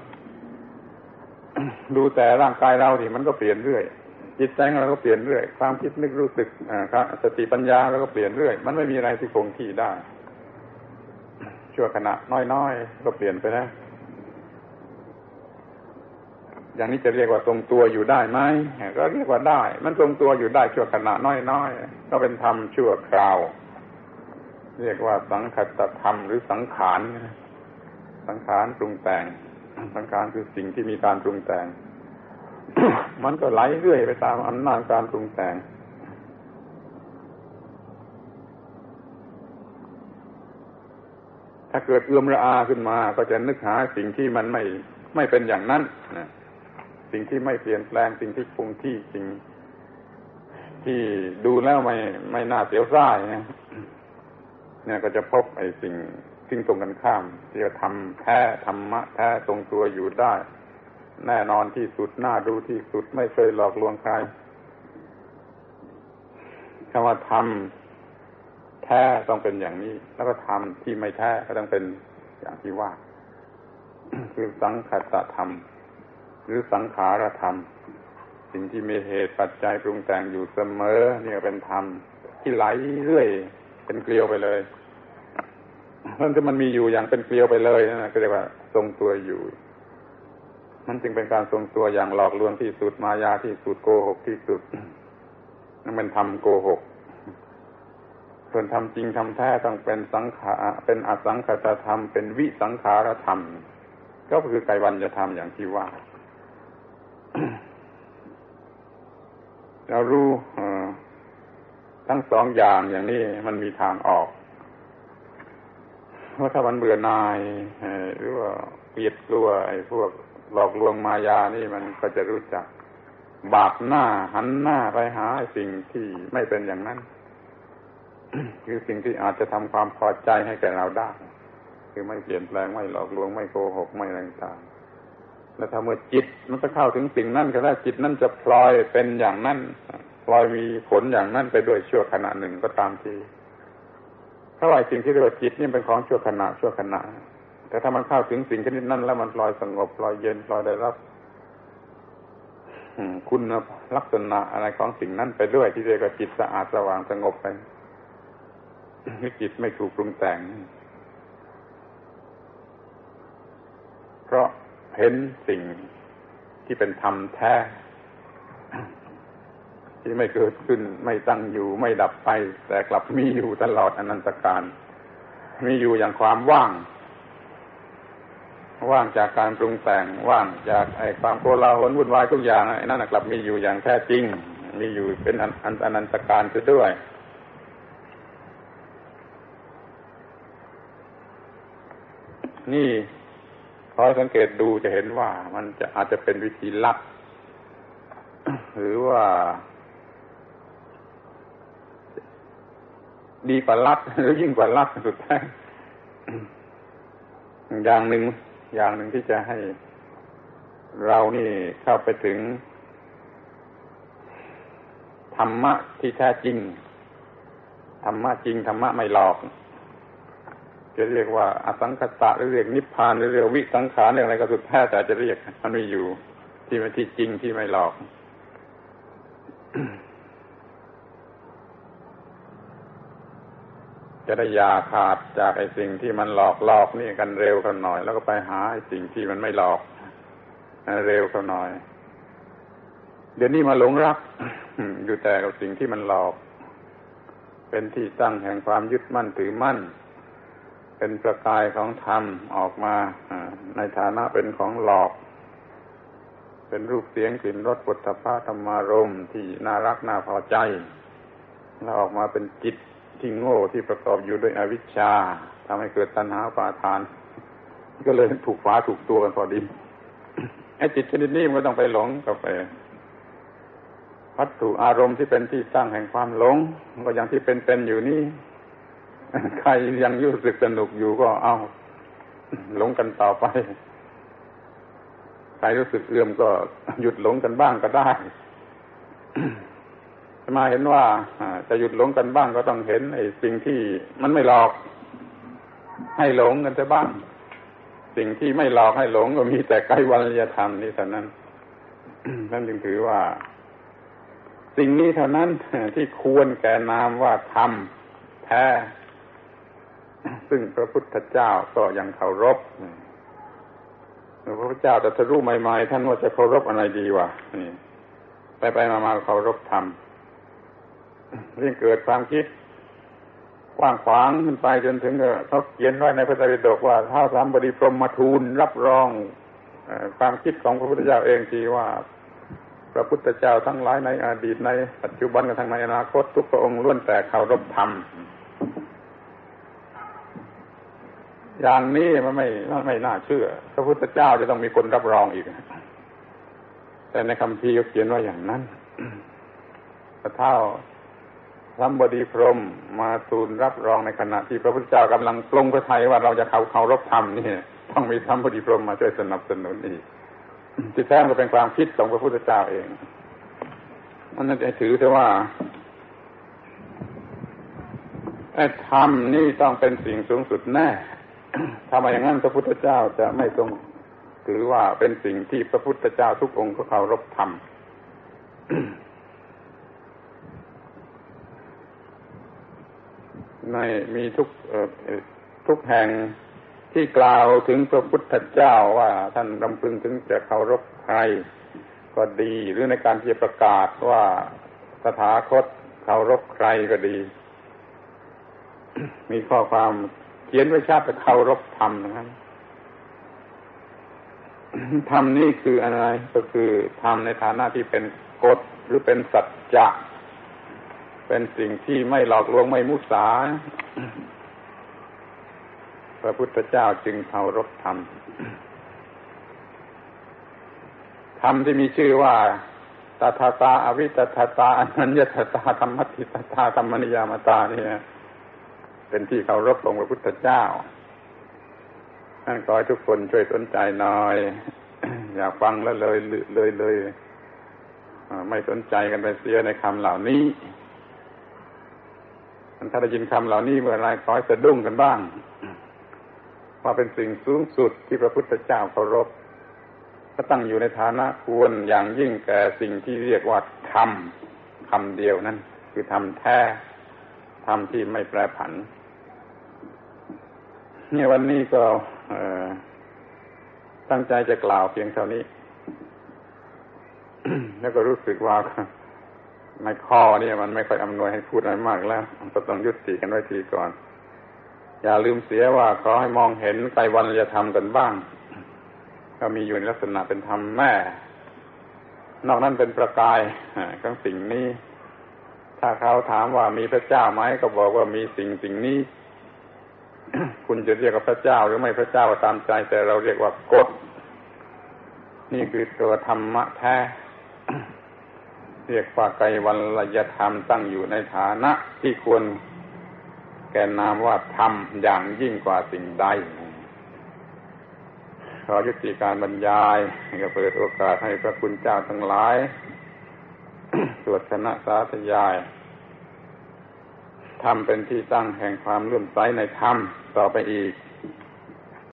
ดูแต่ร่างกายเราที่มันก็เปลี่ยนเรื่อยจิตใจของเราก็เปลี่ยนเรื่อยความคิดนึกรู้สึกอ่าสติปัญญาเราก็เปลี่ยนเรื่อยมันไม่มีอะไรที่คงที่ได้ชั่วขณะน้อยๆก็เปลี่ยนไปแล้วอย่างนี้จะเรียกว่าทรงตัวอยู่ได้ไหมก็เรียกว่าได้มันทรงตัวอยู่ได้ชั่วขณะน้อยๆก็เป็นธรรมชั่วคราวเรียกว่าสังคตธรรมหรือสังขารสังขารปรุงแต่งสังขารคือสิ่งที่มีการปรุงแต่ง มันก็ไหลเรื่อยไปตามอำนาจการปรุงแต่งถ้าเกิดเอื้อมระอาขึ้นมาก็จะนึกหาสิ่งที่มันไม่ไม่เป็นอย่างนั้นนะสิ่งที่ไม่เปลี่ยนแปลงสิ่งที่คงที่สิ่งที่ดูแล้วไม่ไม่น่าเสียวซ่ายนะเนี่ยก็จะพบไอ้สิ่งสิ่งตรงกันข้ามที่จะทำแท้ธรรมะแท้ทรงตัวอยู่ได้แน่นอนที่สุดน่าดูที่สุดไม่เคยหลอกลวงใครคำว่าธรรมแท้ต้องเป็นอย่างนี้แล้วก็ธรรมที่ไม่แท้ก็ต้องเป็นอย่างที่ว่า คือสังคตธรรมหรือสังขารธรรมสิ่งที่มีเหตุปัจจัยปรุงแต่งอยู่เสมอนี่เป็นธรรมที่ไหลเรื่อยเป็นเกลียวไปเลยนั่นคือมันมีอยู่อย่างเป็นเกลียวไปเลยนะก็เรียกว่าทรงตัวอยู่นั่นจึงเป็นการทรงตัวอย่างหลอกลวงที่สุดมายาที่สุดโกหกที่สุดนั่นเป็นธรรมโกหกส่วนธรรมจริงธรรมแท้ต้องเป็นสังขารเป็นอสังขตธรรมเป็นวิสังขารธรรมก็คือไกรวัญญธรรมอย่างที่ว่า เรารู้ทั้งสองอย่างอย่างนี้มันมีทางออกเพราะถ้ามันเบื่อหน่ายหรือว่าเกลียดกลัวไอ้พวกหลอกลวงมายานี่มันก็จะรู้จักบากหน้าหันหน้าไปหาสิ่งที่ไม่เป็นอย่างนั้น คือสิ่งที่อาจจะทำความพอใจให้แก่เราได้คือไม่เปลี่ยนแปลงไม่หลอกลวงไม่โกหกไม่อะไรต่างๆแล้วถ้าเมื่อจิตมันจะเข้าถึงสิ่งนั้นก็ได้จิตนั้นจะพลอยเป็นอย่างนั้นพลอยมีผลอย่างนั้นไปด้วยชั่วขณะหนึ่งก็ตามทีเพราะว่าสิ่งที่เรียกว่าจิตนี่เป็นของชั่วขณะชั่วขณะแต่ถ้ามันเข้าถึงสิ่งชนิดนั้นแล้วมันพลอยสงบพลอยเย็นพลอยได้รับคุณลักษณะอะไรของสิ่งนั้นไปด้วยที่เรียกว่าจิตสะอาดสว่างสงบไปจิตไม่ถูกปรุงแต่งเพราะเห็นสิ่งที่เป็นธรรมแท้ที่ไม่เกิดขึ้นไม่ตั้งอยู่ไม่ดับไปแต่กลับมีอยู่ตลอดอนันตกาลมีอยู่อย่างความว่างว่างจากการปรุงแต่งว่างจากไอ้ความโกลาหลวุ่นวายทุกอย่างไอ้นั่นกลับมีอยู่อย่างแท้จริงมีอยู่เป็นอนันตกาลซะด้วยนี่พอสังเกตดูจะเห็นว่ามันจะอาจจะเป็นวิธีลัดหรือว่าดีกว่าลัดหรือยิ่งกว่าลัดสุดท้ายอย่างหนึ่งอย่างหนึ่งที่จะให้เรานี่เข้าไปถึงธรรมะที่แท้จริงธรรมะจริงธรรมะไม่หลอกจะเรียกว่าอสังขตะหรือเรียกนิพพานหรือเรียกวิสังขารเรียกอะไรก็สุดแท้แต่จะเรียกมันมีอยู่ที่มันที่จริงที่ไม่หลอก จะได้อย่าขาดจากไอ้สิ่งที่มันหลอกหลอกนี่กันเร็วกันหน่อยแล้วก็ไปหาไอ้สิ่งที่มันไม่หลอกเร็วกันหน่อยเดี๋ยวนี้มาหลงรัก อยู่แต่กับสิ่งที่มันหลอกเป็นที่ตั้งแห่งความยึดมั่นถือมั่นเป็นประกายของธรรมออกมาในฐานะเป็นของหลอกเป็นรูปเสียงกลิ่นรสปุถะภะธรรมารมณ์ที่น่ารักน่าพอใจแล้วออกมาเป็นจิตที่โง่ที่ประกอบอยู่ด้วยอวิชชาทำให้เกิดตัณหาอุปาทานก็เลยถูกฟ้าถูกตัวกันพอดีไอ้จิตชนิดนี้มันก็ต้องไปหลงกับไปวัตถุอารมณ์ที่เป็นที่ตั้งแห่งความหลงก็อย่างที่เป็นๆอยู่นี่ใครยังรู้สึกสนุกอยู่ก็เอาหลงกันต่อไปใครรู้สึกเอื่อมก็หยุดหลงกันบ้างก็ได้มาเห็นว่าจะหยุดหลงกันบ้างก็ต้องเห็นไอ้สิ่งที่มันไม่หลอกให้หลงกันซะบ้างสิ่งที่ไม่หลอกให้หลงก็มีแต่ไกรวัญญธรรมนี่เท่านั้นนั่นจึงถือว่าสิ่งนี้เท่านั้นที่ควรแก่นามว่าธรรมแท้ซึ่งพระพุทธเจ้าก็ยังเคารพพระพุทธเจ้าแต่ถ้ารู้ใหม่ๆท่านว่าจะเคารพอะไรดีวะนี่ไปๆมาๆเคารพธรรมเรื่องเกิดความคิดกว้างขวางขึ้นไปจนถึงเขาเขียนไว้ในพระไตรปิฎกว่าท้าวสามบดีพรหมมาทูลรับรองความคิดของพระพุทธเจ้าเองทีว่าพระพุทธเจ้าทั้งหลายในอดีตในปัจจุบันกับทั้งในอนาคตทุกพระองค์ล้วนแต่เคารพธรรมอย่างนี้มันไม่ไม่น่าเชื่อพระพุทธเจ้าจะต้องมีคนรับรองอีกแต่ในคัมภีร์เขียนว่าอย่างนั้นพระเท้าสัมบดีพรหมมาทูลรับรองในขณะที่พระพุทธเจ้ากำลังปลงพระทัยว่าเราจะเคารพธรรมนี่ต้องมีสัมบดีพรหมมาช่วยสนับสนุนอีกที่แท้ก็เป็นความคิดของพระพุทธเจ้าเองมันน่าจะถือแต่ว่าธรรมนี่ต้องเป็นสิ่งสูงสุดแน่ถ้าไม่อย่างนั้นพระพุทธเจ้าจะไม่ทรงถือว่าเป็นสิ่งที่พระพุทธเจ้าทุกองค์ก็เคารพธรรม ในมีทุกทุกแห่งที่กล่าวถึงพระพุทธเจ้าว่าท่านรำพึงถึงจะเคารพใครก็ดีหรือในการที่จะประกาศว่าตถาคตเคารพใครก็ดี มีข้อความเขียนไว้ชัดว่าเคารพธรรมนะครับธรรมนี่คืออะไรก็คือธรรมในฐานะที่เป็นกฎหรือเป็นสัจจะเป็นสิ่งที่ไม่หลอกลวงไม่มุสาพระพุทธเจ้าจึงเคารพธรรมธรรมที่มีชื่อว่าตถาตาอวิตถตาอนัญญตตาธรรมติตตาธรรมนิยามตานี่เป็นที่เคารพของพระพุทธเจ้าท่านขอให้ทุกคนช่วยสนใจหน่อย อย่าฟังแล้วเลยเลยเลยไม่สนใจกันไปเสียในคำเหล่านี้ถ้าได้ยินคำเหล่านี้เมื่อไรขอให้สะดุ้งกันบ้างว่าเป็นสิ่งสูงสุดที่พระพุทธเจ้าเคารพก็ตั้งอยู่ในฐานะควรอย่างยิ่งแก่สิ่งที่เรียกว่าธรรมคำเดียวนั้นคือธรรมแท้ธรรมที่ไม่แปรผันเนี่ยวันนี้ก็ตั้งใจจะกล่าวเพียงเท่านี้ แล้วก็รู้สึกว่าในข้อนี้มันไม่ค่อยอำนวยให้พูดอะไรมากแล้วก็ต้องยุติกันไว้ทีก่อนอย่าลืมเสียว่าขอให้มองเห็นไตรวรรณธรรมกันบ้างก็มีอยู่ในลักษณะเป็นธรรมแม่นอกนั้นเป็นประกายของสิ่งนี้ถ้าเขาถามว่ามีพระเจ้าไหมก็บอกว่ามีสิ่งสิ่งนี้ คุณจะเรียกว่าพระเจ้าหรือไม่พระเจ้าก็ตามใจแต่เราเรียกว่ากฎนี่คือตัวธรรมะแท้ เรียกว่าไตรวรรณธรรมตั้งอยู่ในฐานะที่ควรแก่นามว่าธรรมอย่างยิ่งกว่าสิ่งใดขอยุติการบรรยายก็เปิดโอกาสให้พระคุณเจ้าทั้งหลาย สวดคณะสาธยายธรรมเป็นที่ตั้งแห่งความเลื่อมใสในธรรมต่อไปอีก